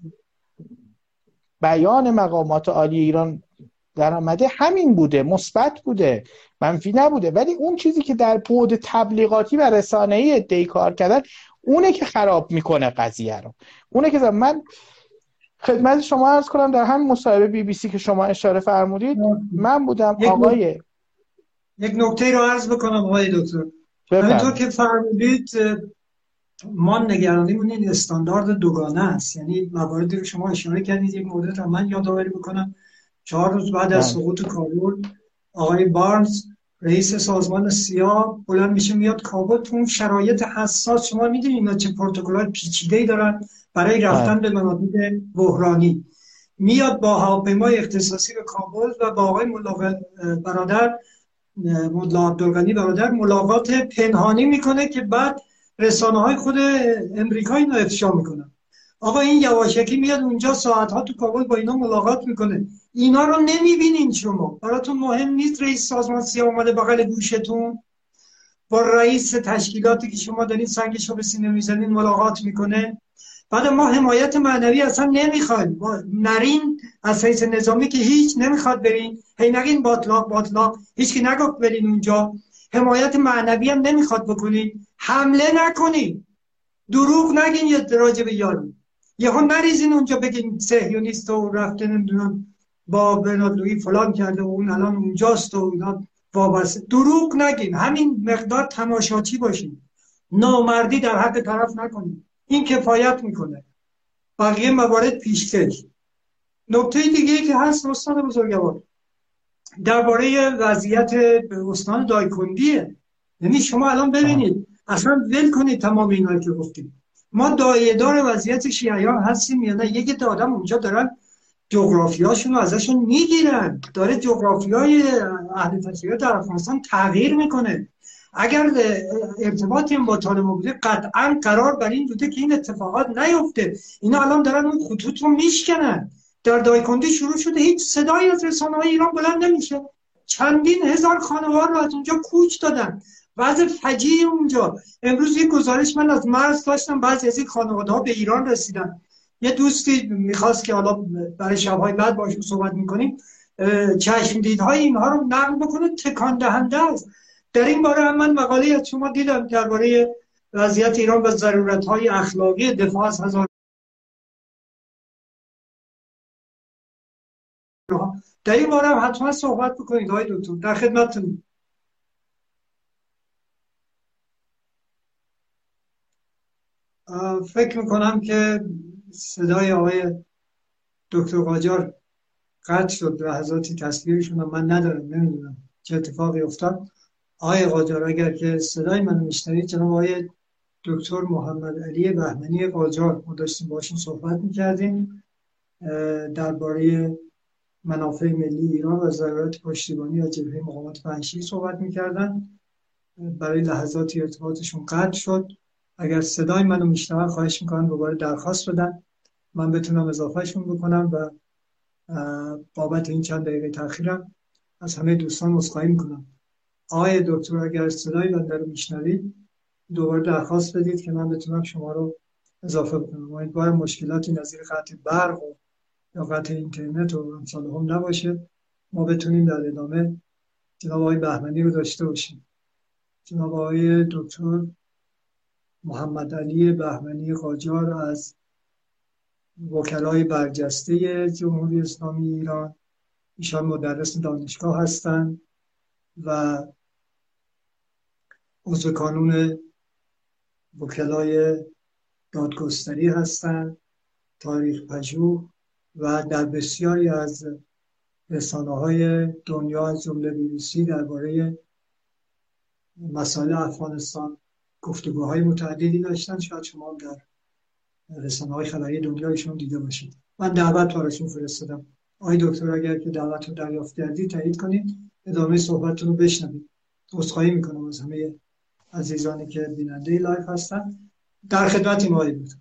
بیان مقامات عالی ایران در آمده همین بوده، مثبت بوده، منفی نبوده. ولی اون چیزی که در بعد تبلیغاتی و رسانه‌ای ادعای کار کردن، اونه که خراب میکنه قضیه رو. اونه که من خدمت شما عرض کنم در همین مصاحبه BBC که شما اشاره فرمودید، من بودم یک نکته رو عرض بکنم آقای دکتر. همینطور که فرمودید ما نگرانیمون این استاندارد دوگانه است. یعنی مواردی رو شما اشاره کردید، یک مورد رو من یادآوری بکنم. 4 روز بعد از سقوط کابل، آقای بارنز رئیس سازمان سیا بلند میشه میاد کابل. تو اون شرایط حساس شما میدونید اینا چه پروتکل‌های پیچیده‌ای دارن برای رفتن به مناطق بحرانی، میاد با هواپیمای اختصاصی به کابل و با آقای ملا عبدالغنی برادر ملاقات پنهانی میکنه که بعد رسانه‌های خود امریکا اینو افشا میکنن. آقا این یواشکی میاد اونجا ساعتها تو کابل با اینا ملاقات میکنه. اینا رو نمیبینین شما؟ براتون مهم نیست رئیس سازمان سیا اومده بغل گوشتون با رئیس تشکیلاتی که شما دارین سنگشو به سینه میزنین ملاقات میکنه؟ بعد ما حمایت معنوی اصلا نمیخوایم، نرین از حیث نظامی که هیچ نمیخواد برین، هی نگین باطلاق هیچ که نگفت برین اونجا. حمایت معنوی هم نمیخواد بکنین، حمله نکنین، دروغ نگین یه راجع به یارو، یهو نریزین اونجا بگین صهیونیست و رفته نمیدونم با بنادلویی فلان کرده و اون الان اونجاست و اینا وابسته. دروغ نگین، همین مقدار تماشاچی باشین، نامردی در حق طرف نکنین، این کفایت میکنه. بقیه موارد پیشکش. نکته دیگه که هست استاد بزرگوار درباره وضعیت استان دایکندیه. یعنی شما الان ببینید اصلا ول کنید تمام اینا که گفتیم، ما دایه‌دار وضعیت شیعیان هستیم یا نه؟ یک آدم اونجا دارن جغرافیاشون رو ازشون میگیرن، داره جغرافیای اهل تشیع در افغانستان تغییر میکنه. اگر ارتباط این با طالبان بوده قطعا قرار بر این بوده که این اتفاقات نیفته. اینا الان دارن اون خطوط رو میشکنن. در دایکندی شروع شده، هیچ صدایی از رسانه‌های ایران بلند نمیشه. چندین هزار خانوار رو از اونجا کوچ دادن، وضع فجیع اونجا. امروز یک گزارش من از مرز داشتم، بعضی از این خانواده‌ها به ایران رسیدن. یه دوستی میخواست که حالا برای شب‌های بعد باشون صحبت میکنیم، چشم دیدهای اینها رو نقل بکنه، تکان دهنده است. در این باره هم من مقاله از شما دیدم درباره وضعیت ایران و ضرورت‌های اخلاقی دفاع از هزار. در این باره هم حتما صحبت بکنید آقای دکتر، در خدمتتونم. فکر میکنم که صدای آقای دکتر قاجار قطع شد، لحظاتی تصویرشون رو من ندارم، نمیدونم چه اتفاقی افتاد. آقای قاجار اگر که صدای منو میشنوید، جناب آقای دکتر محمد علی بهمنی قاجار، ما داشتیم باشون صحبت میکردیم درباره منافع ملی ایران و ضرورت پشتیبانی از جبهه مقاومت وحشی صحبت میکردن. برای لحظاتی ارتباطشون قطع شد. اگر صدای منو میشنون خواهش میکنم دوباره درخواست بدن من بتونم اضافهشون بکنم و بابت این چند دقیقه تاخیرم از همه دوستان عذرخواهی میکنم. آقای دکتر اگر صدای بنده رو میشنوید دوباره درخواست بدید که من بتونم شما رو اضافه بکنم. امیدوارم مشکلاتی نظیر قطع برق و یا قطع اینترنت و امثال هم نباشه، ما بتونیم در ادامه جناب آقای بهمنی رو داشته باشیم. جناب آقای دکتر محمد علی بهمنی قاجار از وکلای برجسته جمهوری اسلامی ایران، ایشان مدرس دانشگاه هستند و عضو کانون وکلای دادگستری هستند، تاریخ پژوه و در بسیاری از رسانه‌های دنیا از جمله BBC درباره مسائل افغانستان گفتگوهای متعددی داشتن. شاید شما هم در رسانه‌های خبری دنیایشون دیده باشید. من دعوت براتون فرستادم. آقای دکتر اگر که دعوت رو دریافت کردید تایید کنید، ادامه صحبتتون رو بشنوید. عذرخواهی میکنم از همه عزیزانی که بیننده لایو هستن. در خدمتیم آقای دکتر.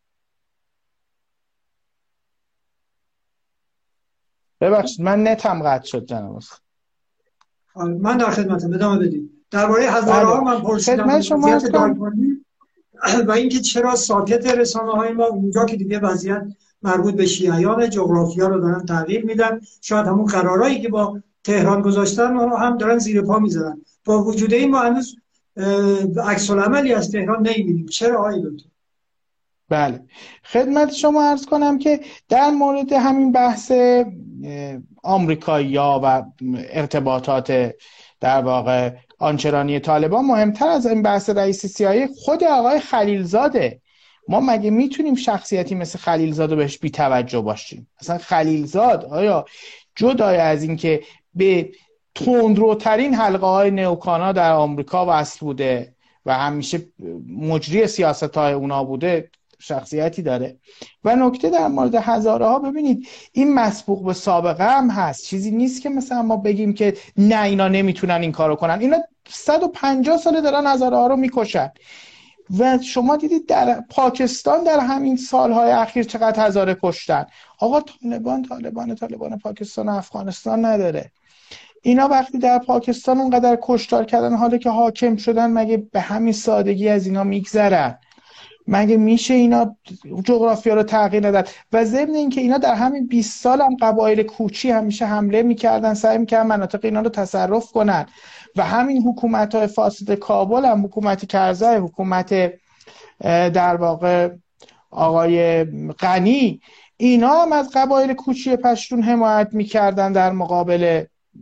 ببخشید من نتم قطع شد جناب. من در خدمتم، ادامه بدید. درباره هزارها من پرسیدم وضعیت دایکنی و اینکه چرا ساکت رسانه‌های ما اونجا که دیگه وضعیت مربوط به شیعیان، جغرافیا رو دارن تغییر میدن. شاید همون قرارایی که با تهران گذاشتن رو هم دارن زیر پا میذارن. با وجود این ما هنوز عکس العملی از تهران نمیبینیم. چرا آقای دکتر؟ بله، خدمت شما عرض کنم که در مورد همین بحث آمریکایی‌ها و ارتباطات در واقع آنچنانی طالبان، مهمتر از این بحث رئیس CIA خود آقای خلیلزاده. ما مگه میتونیم شخصیتی مثل خلیلزاد رو بهش بی توجه باشیم؟ اصلا خلیلزاد آیا جدای از این که به تندروترین حلقه های نیوکانا در آمریکا وصل بوده و همیشه مجری سیاست های اونا بوده، شخصیتی داره؟ و نکته در مورد هزاره ها، ببینید این مسبوق به سابقه هم هست، چیزی نیست که مثلا ما بگیم که نه اینا نمیتونن این کارو کنن. اینا 150 ساله دارن هزاره ها رو میکشن و شما دیدید در پاکستان در همین سالهای اخیر چقدر هزاره کشتن. آقا طالبان پاکستان و افغانستان نداره. اینا وقتی در پاکستان اونقدر کشتار کردن، حالا که حاکم شدن مگه به همین سادگی از اینا میگذرن؟ مگه میشه اینا جغرافیا رو تغییر ندن؟ و ضمن اینکه اینا در همین 20 سال هم قبایل کوچی همیشه حمله میکردن، سعی میکردن مناطق اینا رو تصرف کنن. و همین حکومت‌های فاسد کابل هم، حکومت کرزی، حکومت در واقع آقای غنی، اینا هم از قبایل کوچی پشتون حمایت میکردن در مقابل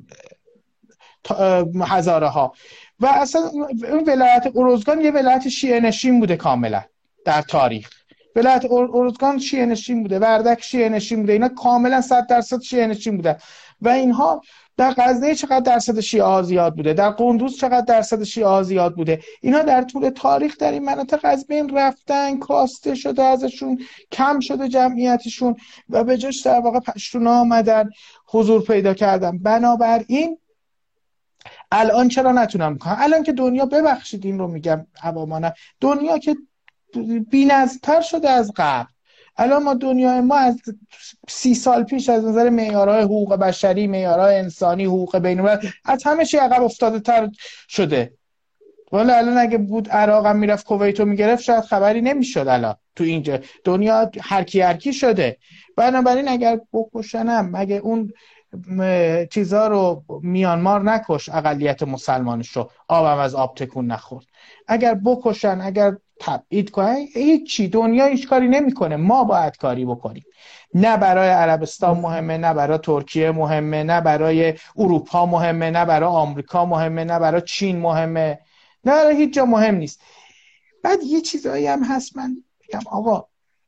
هزاره ها. و اصلا این ولایت ارزگان یه ولایت شیعه نشین بوده کاملا در تاریخ. ولایت ارزگان شیعه نشین بوده، وردک شیعه نشین بوده، اینا کاملا 100% شیعه نشین بوده. و اینها در غزنه چقدر درصد شیعه ها زیاد بوده، در قندوز چقدر درصد شیعه ها زیاد بوده. اینا در طول تاریخ در این مناطق از بین رفتن، کاسته شده ازشون، کم شده جمعیتشون و به جاش در واقع پشتونا آمدن حضور پیدا کردن. بنابراین الان چرا نتونم بکنم؟ الان که دنیا، ببخشید این رو میگم عوامانه، دنیا که بی‌نظم‌تر شده از قبل. الان ما دنیای ما از 30 سال پیش از نظر معیارهای حقوق بشری، معیارهای انسانی، حقوق بین‌الملل، از همه چی عقب افتاده تر شده. والا الان اگه بود عراق هم میرفت کویتو میگرفت شاید خبری نمیشد. الان تو اینجا دنیا هر کی شده. بنابراین اگر بکشنم، مگه اون چیزا رو میانمار نکش، اقلیت مسلمانش رو آبم از آب تکون نخورد. اگر بکشن، اگر تبعید کنن، هیچی، دنیا هیچ کاری نمیکنه. ما باید کاری بکنیم. نه برای عربستان مهمه، نه برای ترکیه مهمه، نه برای اروپا مهمه، نه برای آمریکا مهمه، نه برای چین مهمه، نه برای هیچ جا مهم نیست. بعد یه چیزایی هم هست من بگم آقا،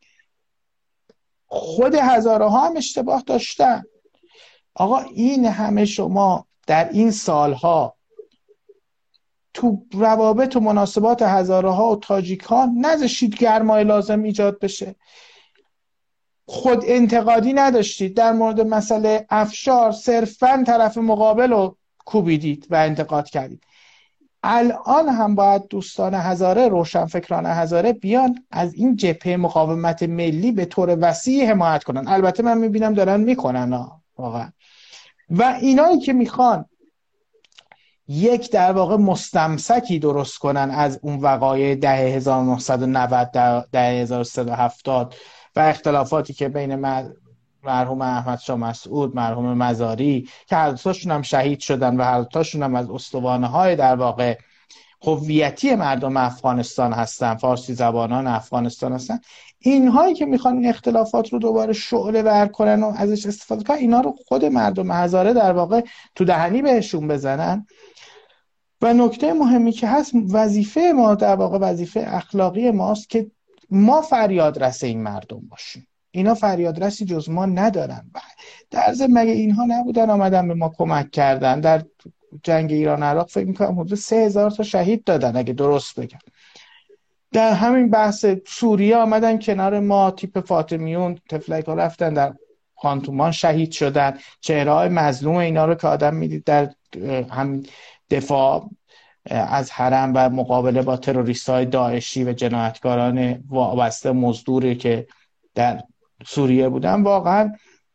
خود هزاره ها هم اشتباه داشتن. آقا این همه شما در این سالها تو روابط و مناسبات هزاره ها و تاجیک ها نذاشتید گرمای لازم ایجاد بشه. خود انتقادی نداشتید در مورد مسئله افشار، صرفاً طرف مقابل رو کوبیدید و انتقاد کردید. الان هم باید دوستان هزاره، روشنفکران هزاره بیان از این جبهه مقاومت ملی به طور وسیع حمایت کنن. البته من میبینم دارن میکنن واقعا. و اینایی که میخوان یک در واقع مستمسکی درست کنن از اون وقایع دهه 1990 دهه 1370 و اختلافاتی که بین مرحوم احمد شاه مسعود، مرحوم مزاری، که هر دوتاشون هم شهید شدن و هر دوتاشون هم از استوانه‌های در واقع هویتی مردم افغانستان هستن، فارسی زبانان افغانستان هستن، اینهایی که میخوان این اختلافات رو دوباره شعله ور کنن و ازش استفاده کنن، اینا رو خود مردم هزاره در واقع تو دهنی بهشون بزنن. و نکته مهمی که هست، وظیفه ما در واقع وظیفه اخلاقی ماست که ما فریاد رس این مردم باشیم. اینا فریاد رسی جز ما ندارن. در ضمن مگه اینها نبودن آمدن به ما کمک کردن در جنگ ایران عراق فکر میکنم حدود 3000 تا شهید دادن اگه درست بگم. در همین بحث سوریه آمدن کنار ما، تیپ فاطمیون تفلک ها رفتن در خانتومان شهید شدن، چهره‌های مظلوم اینا رو که آدم میدید در هم دفاع از حرم و مقابله با تروریست‌های داعشی و جنایتکاران وابسته مزدوری که در سوریه بودن، واقعا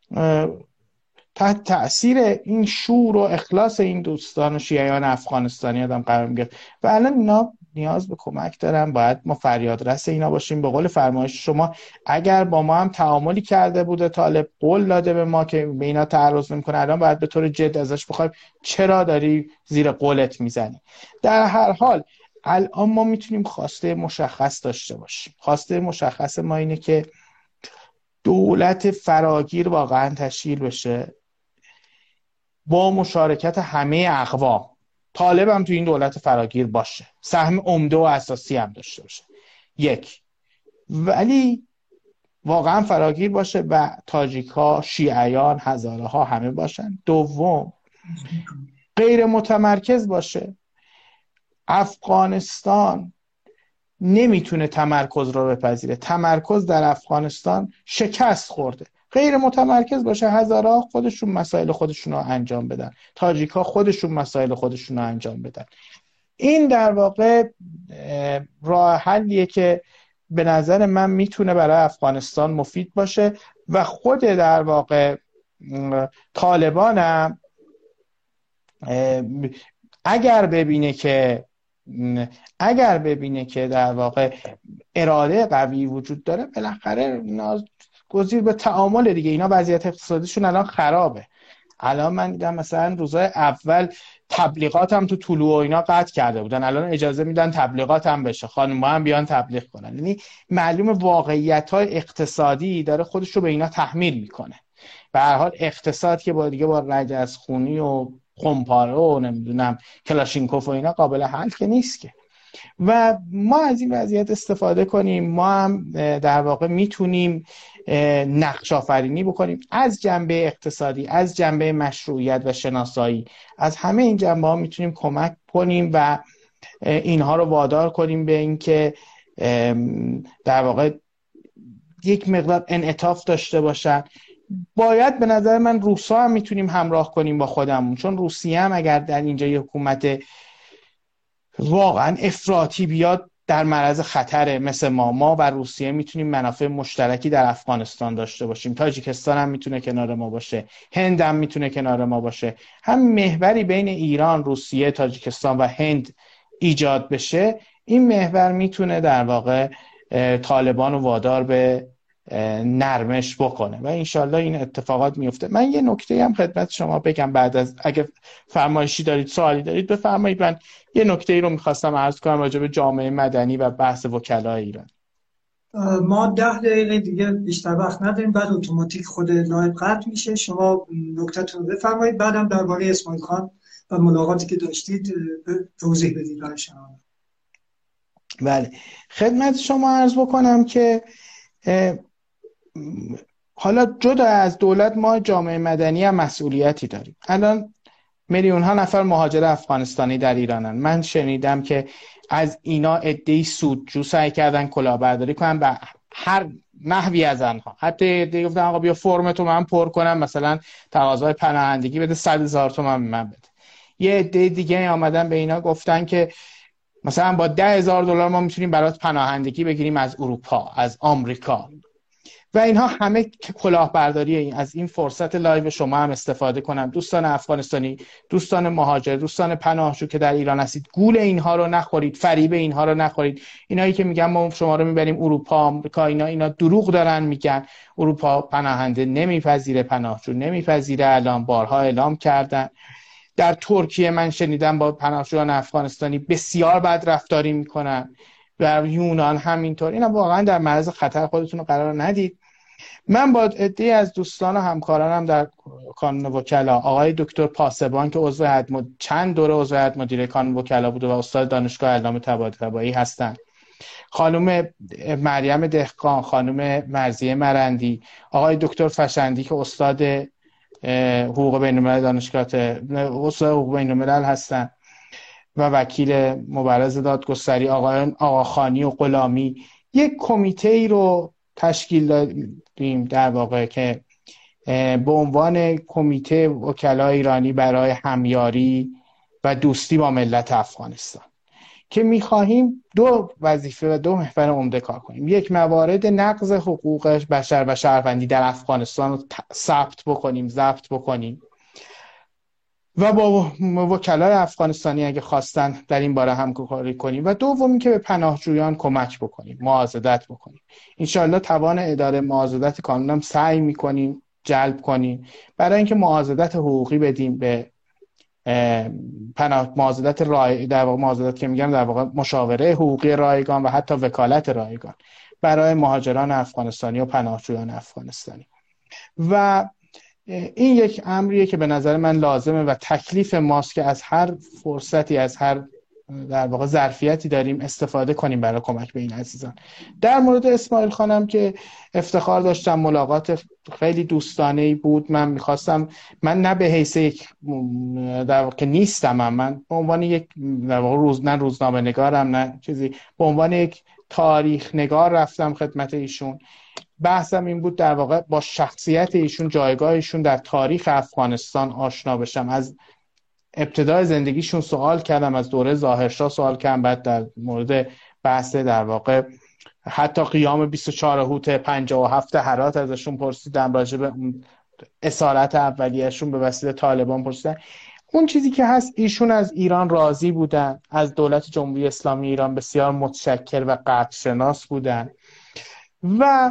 تحت تأثیر این شور و اخلاص این دوستان و شیعیان افغانستانی آدم قرار میگرفت و الان اینا نیاز به کمک دارن. باید ما فریاد رس اینا باشیم. به قول فرمایش شما، اگر با ما هم تعاملی کرده بوده طالب، قول داده به ما که به اینا تعرض نمی‌کنه، الان باید به طور جد ازش بخوایم چرا داری زیر قولت میزنی. در هر حال الان ما میتونیم خواسته مشخص داشته باشیم. خواسته مشخص ما اینه که دولت فراگیر واقعا تشکیل بشه با مشارکت همه اقوام. طالب هم تو این دولت فراگیر باشه، سهم عمده و اساسی هم داشته باشه، یک، ولی واقعا فراگیر باشه و تاجیک ها، شیعیان، هزاره ها همه باشن. دوم، غیر متمرکز باشه. افغانستان نمیتونه تمرکز رو بپذیره. تمرکز در افغانستان شکست خورده. غیر متمرکز باشه، هزارها خودشون مسائل خودشون رو انجام بدن، تاجیک‌ها خودشون مسائل خودشون رو انجام بدن. این در واقع راه حلیه که به نظر من میتونه برای افغانستان مفید باشه و خود در واقع طالبان هم اگر ببینه که در واقع اراده قوی وجود داره، بالاخره گزیر به تعامل دیگه. اینا وضعیت اقتصادیشون الان خرابه. الان من دیدم مثلا روزهای اول تبلیغات هم تو طلوع و اینا قطع کرده بودن، الان اجازه میدن تبلیغات هم بشه، خانم‌ها هم بیان تبلیغ کنن. یعنی معلوم واقعیت‌های اقتصادی داره خودش رو به اینا تحمیل میکنه. به هر حال اقتصاد که با رجزخونی و خمپاره و نمیدونم کلاشینکوف و اینا قابل حل که نیست که. و ما از این وضعیت استفاده کنیم. ما هم در واقع میتونیم نقش آفرینی بکنیم از جنبه اقتصادی، از جنبه مشروعیت و شناسایی، از همه این جنبه ها میتونیم کمک کنیم و اینها رو وادار کنیم به اینکه در واقع یک مقدار انعطاف داشته باشن. باید به نظر من روسا هم میتونیم همراه کنیم با خودمون، چون روسیه هم اگر در اینجا یک حکومت واقعا افراطی بیاد در معرض خطره. مثل ما و روسیه میتونیم منافع مشترکی در افغانستان داشته باشیم. تاجیکستان هم میتونه کنار ما باشه، هند هم میتونه کنار ما باشه. هم محوری بین ایران، روسیه، تاجیکستان و هند ایجاد بشه، این محور میتونه در واقع طالبان رو وادار به نرمش بکنه و انشالله این اتفاقات میفته. من یه نکته هم خدمت شما بگم، بعد از اگه فرمایشی دارید، سوالی دارید بفرمایید. من یه نکته ای رو میخواستم عرض کنم راجع به جامعه مدنی و بحث وکلای ایران. ما 10 دقیقه دیگه بیشتر وقت نداریم، بعد اتوماتیک خود لایو قطع میشه. شما نکته‌تون رو بفرمایید، بعدم درباره اسماعیل خان و ملاقاتی که داشتید توضیح بدید برای شما. بله، خدمت شما عرض بکنم که حالا جدا از دولت ما جامعه مدنی هم مسئولیتی داریم. الان میلیون ها نفر مهاجر افغانستانی در ایرانن. من شنیدم که از اینا عده‌ای سودجو سعی کردن کلاهبرداری کنن به هر نحوی از آنها. حتی عده‌ای گفتن آقا بیا فرمتو من پر کنم، مثلا تقاضای پناهندگی بده، 100,000 تومان به من بده. یه عده دیگه آمدن به اینا گفتن که مثلا با $10,000 ما میتونیم برات پناهندگی بگیریم از اروپا، از آمریکا. و اینها همه کلاهبرداریه. از این فرصت لایو شما هم استفاده کنم. دوستان افغانستانی، دوستان مهاجر، دوستان پناهجو که در ایران هستید، گول اینها رو نخورید، فریب اینها رو نخورید. اینایی که میگن ما شما رو میبریم اروپا، آمریکا، اینا دروغ دارن میگن. اروپا پناهنده نمیپذیره، پناهجو نمیپذیره. الان بارها اعلام کردن. در ترکیه من شنیدم با پناهجویان افغانستانی بسیار بد رفتاری میکنن و یونان همینطور. اینا واقعا در معرض خطر خودتون رو قرار ندید. من با عده‌ای از دوستان و همکارانم در کانون وکلا، آقای دکتر پاسبان که چند دوره عضو هیئت مدیره کانون وکلا بوده و استاد دانشگاه علامه طباطبایی هستن، خانم مریم دهقان، خانم مرضیه مرندی، آقای دکتر فشندی که استاد حقوق بین‌الملل دانشگاه استاد حقوق بین‌الملل هستن و وکیل مبرز دادگستری آقا خانی و غلامی. یک کمیته ای رو تشکیل دادیم در واقع که به عنوان کمیته وکلای ایرانی برای همیاری و دوستی با ملت افغانستان که می‌خواهیم دو وظیفه و دو محور عمده کار کنیم. یک، موارد نقض حقوق بشر و شهروندی در افغانستان رو ضبط بکنیم و با وکلای افغانستانی اگه خواستن در این باره همکاری کنیم و دومی که به پناهجویان کمک بکنیم، معاضدت بکنیم. انشاءالله توان اداره معاضدت کانون هم سعی می‌کنیم جلب کنیم برای اینکه معاضدت حقوقی بدیم به معاضدت در واقع معاضدت که میگم در واقع مشاوره حقوقی رایگان و حتی وکالت رایگان برای مهاجران افغانستانی و پناهجویان افغانستانی. و این یک امریه که به نظر من لازمه و تکلیف ماست که از هر فرصتی، از هر در واقع ظرفیتی داریم استفاده کنیم برای کمک به این عزیزان. در مورد اسماعیل خانم که افتخار داشتم، ملاقات خیلی دوستانه‌ای بود. من نه به حیث یک در واقع نیستم، من به عنوان یک در واقع نه روزنامه نگارم نه چیزی، به عنوان یک تاریخ نگار رفتم خدمت ایشون. بحثم این بود در واقع با شخصیت ایشون، جایگاه ایشون در تاریخ افغانستان آشنا بشم. از ابتدای زندگیشون سوال کردم، از دوره ظاهرشاه سوال کردم، بعد در مورد بحث در واقع حتی قیام 24 هوت 57 هرات ازشون پرسیدم، راجع به اسارت اولیه‌شون به وسیله طالبان پرسیدم. اون چیزی که هست، ایشون از ایران راضی بودن، از دولت جمهوری اسلامی ایران بسیار متشکر و قدرشناس بودن و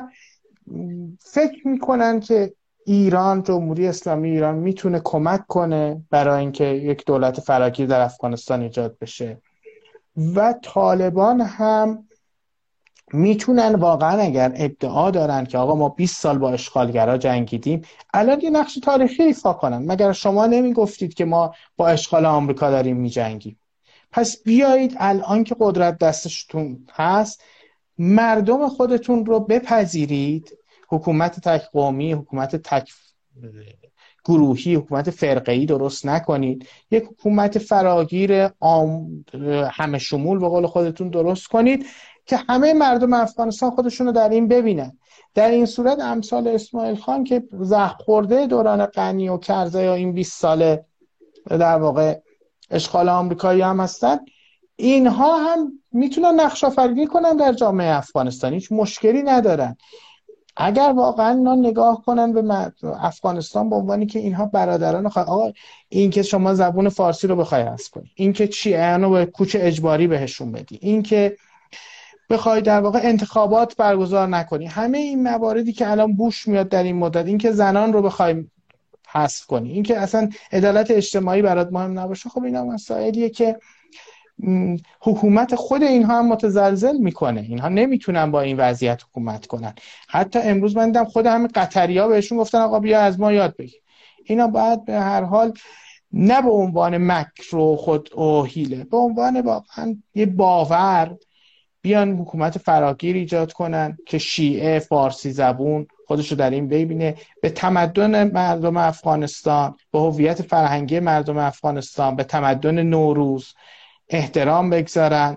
فکر میکنن که ایران، جمهوری اسلامی ایران میتونه کمک کنه برای اینکه یک دولت فراگیر در افغانستان ایجاد بشه و طالبان هم میتونن واقعا اگر ادعا دارن که آقا ما 20 سال با اشغالگرا جنگیدیم، الان یه نقش تاریخی ایفا کنن. مگر شما نمیگفتید که ما با اشغال آمریکا داریم میجنگیم؟ پس بیایید الان که قدرت دستشون هست، مردم خودتون رو بپذیرید، حکومت تک قومی، حکومت تک گروهی، حکومت فرقه‌ای درست نکنید، یک حکومت فراگیر همه شمول به قول خودتون درست کنید که همه مردم افغانستان خودشون رو در این ببینن. در این صورت امثال اسماعیل خان که زخم خورده دوران غنی و کرزی یا این 20 ساله در واقع اشغال آمریکایی هم هستن، اینها هم میتونن نقش آفرینی کنن در جامعه افغانستانی، هیچ مشکلی ندارن. اگر واقعا اینا نگاه کنن به افغانستان به عنوانی که اینها برادران آقا، این که شما زبون فارسی رو بخوای حذف کنی، این که شیعیانو به کوچ اجباری بهشون بدی، این که بخوای در واقع انتخابات برگزار نکنی، همه این مواردی که الان بوش میاد در این مدت، این که زنان رو بخوای حذف کنی، این که اصلا عدالت اجتماعی برات مهم نباشه، خب اینا مسائلیه که حکومت خود اینها هم متزلزل میکنه. اینها نمیتونن با این وضعیت حکومت کنن. حتی امروز من دیدم خود همین قطری‌ها بهشون گفتن آقا بیا از ما یاد بگیر. اینا باید به هر حال نه به عنوان مکر و خود و حیله، به عنوان واقعا یه باور بیان حکومت فراگیر ایجاد کنن که شیعه فارسی زبون خودشو در این ببینه، به تمدن مردم افغانستان، به هویت فرهنگی مردم افغانستان، به تمدن نوروز احترام بگذارن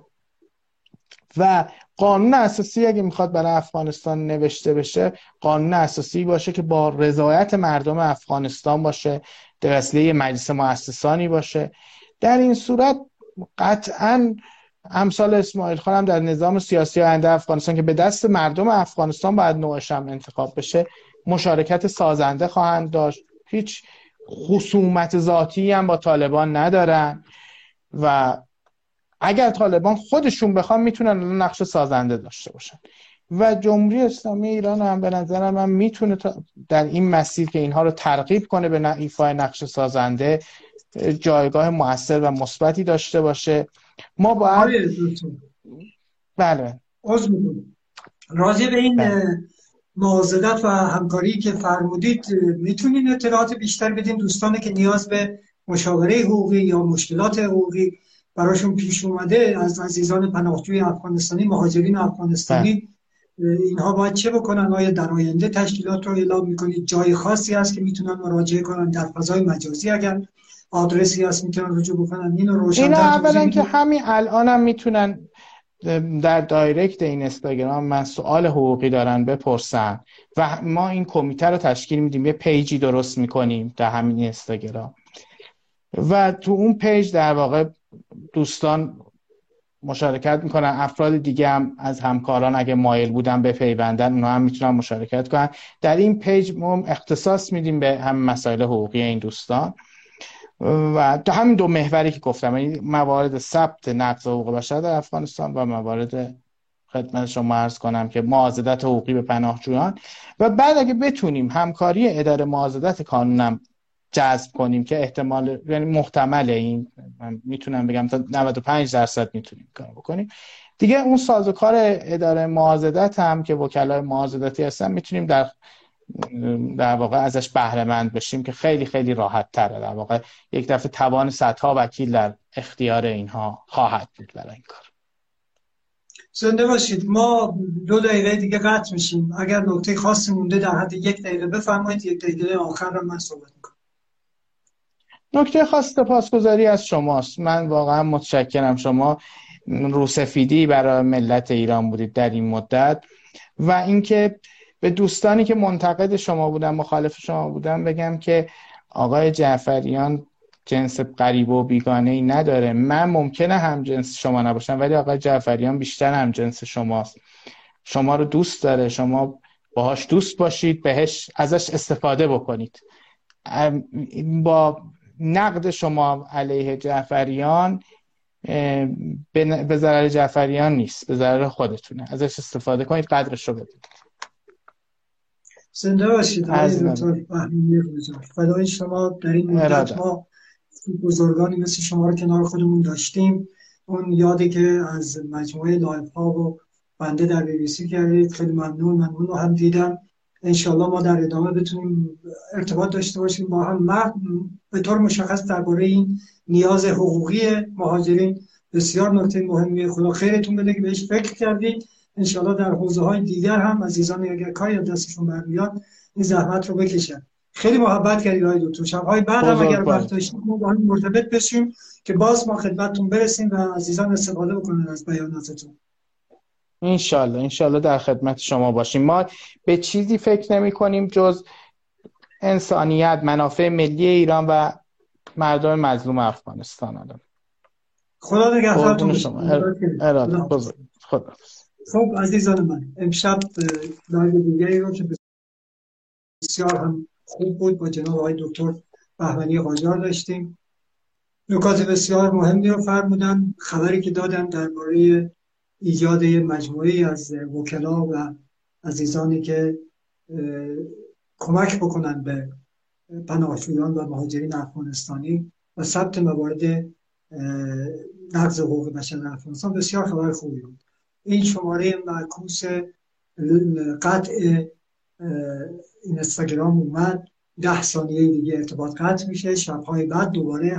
و قانون اساسی اگه میخواد برای افغانستان نوشته بشه، قانون اساسی باشه که با رضایت مردم افغانستان باشه، در وسیله مجلس مؤسسانی باشه. در این صورت قطعاً امثال اسماعیل خان هم در نظام سیاسی آینده افغانستان که به دست مردم افغانستان باید نوعش هم انتخاب بشه، مشارکت سازنده خواهند داشت. هیچ خصومت ذاتی هم با طالبان ندارن و اگر طالبان خودشون بخوام میتونن نقش سازنده داشته باشن و جمهوری اسلامی ایران هم به نظر من میتونه در این مسیر که اینها رو ترغیب کنه به ایفای نقش سازنده جایگاه مؤثر و مثبتی داشته باشه. ما باید بله راضی به این معاضدت و همکاری که فرمودید میتونین اطلاعات بیشتر بدین دوستانی که نیاز به مشاوره حقوقی یا مشکلات حقوقی براشون پیش اومده از عزیزان پناهجوی افغانستانی، مهاجرین افغانستانی اینها باید چه بکنن؟ آیا در آینده تشکیلات رو اعلام میکنید؟ جای خاصی هست که میتونن مراجعه کنن در فضای مجازی؟ اگر آدرسی هست میتونن رجوع بکنن؟ اینو اینا روشن‌تر توضیح اولا که بدید. همین الان هم میتونن در دایرکت این اینستاگرام من سوال حقوقی دارن بپرسن و ما این کمیته رو تشکیل میدیم، یه پیجی درست میکنیم در همین اینستاگرام و تو اون پیج در واقع دوستان مشارکت میکنن. افراد دیگه هم از همکاران اگه مایل بودن به پیوندن اونها هم میتونن مشارکت کنن. در این پیج ما اختصاص میدیم به هم مسائل حقوقی این دوستان و تو همین دو محوری که گفتم، یعنی موارد ثبت نقض حقوق بشر در افغانستان و موارد خدمت شما عرض کنم که معاضدت حقوقی به پناهجویان. و بعد اگه بتونیم همکاری اداره معاضدت قانونم جذب کنیم که احتمال یعنی محتمله، این من میتونم بگم تا 95% میتونیم کار بکنیم دیگه، اون سازوکار اداره معاضدت هم که وکلای معاضدتی هستن میتونیم در واقع ازش بهره مند بشیم که خیلی خیلی راحت تره. در واقع یک دفعه توان صدها وکیل در اختیار اینها خواهد بود برای این کار. زنده باشید. ما 2 دقیقه دیگه قطع میشیم. اگر نکته خاصی مونده در حد 1 دقیقه بفرمایید. 1 دقیقه آخر رو من صحبت میکنم. نکته خاص سپاسگزاری از شماست. من واقعا متشکرم. شما روسفیدی برای ملت ایران بودید در این مدت و اینکه به دوستانی که منتقد شما بودن، مخالف شما بودن، بگم که آقای جعفریان جنس غریب و بیگانه ای نداره. من ممکنه هم جنس شما نباشم ولی آقای جعفریان بیشتر هم جنس شماست. شما رو دوست داره، شما باهاش دوست باشید، ازش استفاده بکنید. با نقد شما علیه جعفریان به ضرر جعفریان نیست، به ضرر خودتونه. ازش استفاده کنید، قدرش رو بدید. زنده باشید آقای دکتر بهمنی رضا. فدای شما. در این مدت ما بزرگانی مثل شما رو کنار خودمون داشتیم. اون یادی که از مجموعه لایف ها و بنده در BBC کردید خیلی ممنون رو هم دیدم. انشالله ما در ادامه بتونیم ارتباط داشته باشیم با هم. به طور مشخص درباره این نیاز حقوقی مهاجرین بسیار نکته مهمیه. خدا خیرتون بده که بهش فکر کردید. انشالله در حوزه‌های دیگر هم عزیزان اگر کاری دستشون برمیاد این زحمت رو بکشن. خیلی محبت کردید آقای دکتر. شب‌های بعد هم اگر وقت داشتید ما با هم مرتبط بشیم که باز ما خدمتتون برسیم و عزیزان استفاده بکنن از بیاناتتون. انشالله در خدمت شما باشیم. ما به چیزی فکر نمی کنیم جز انسانیت، منافع ملی ایران و مردم مظلوم افغانستان. خدا نگهدارتون. خدا. خب عزیزان من، امشب لایو دیگری رو که بسیار هم خوب بود با جناب آقای دکتر بهمنی قاجار داشتیم. نکات بسیار مهمی رو فرمودن. خبری که دادن درباره ایجاد مجموعه از وکلا و عزیزانی که کمک بکنن به پناهجویان و مهاجرین افغانستانی و ثبت موارد نقض حقوق بشر در افغانستان بسیار خبر خوبی بود. این شماره معکوس قطع اینستاگرام اومد. 10 ثانیه دیگه ارتباط قطع میشه. شب‌های بعد دوباره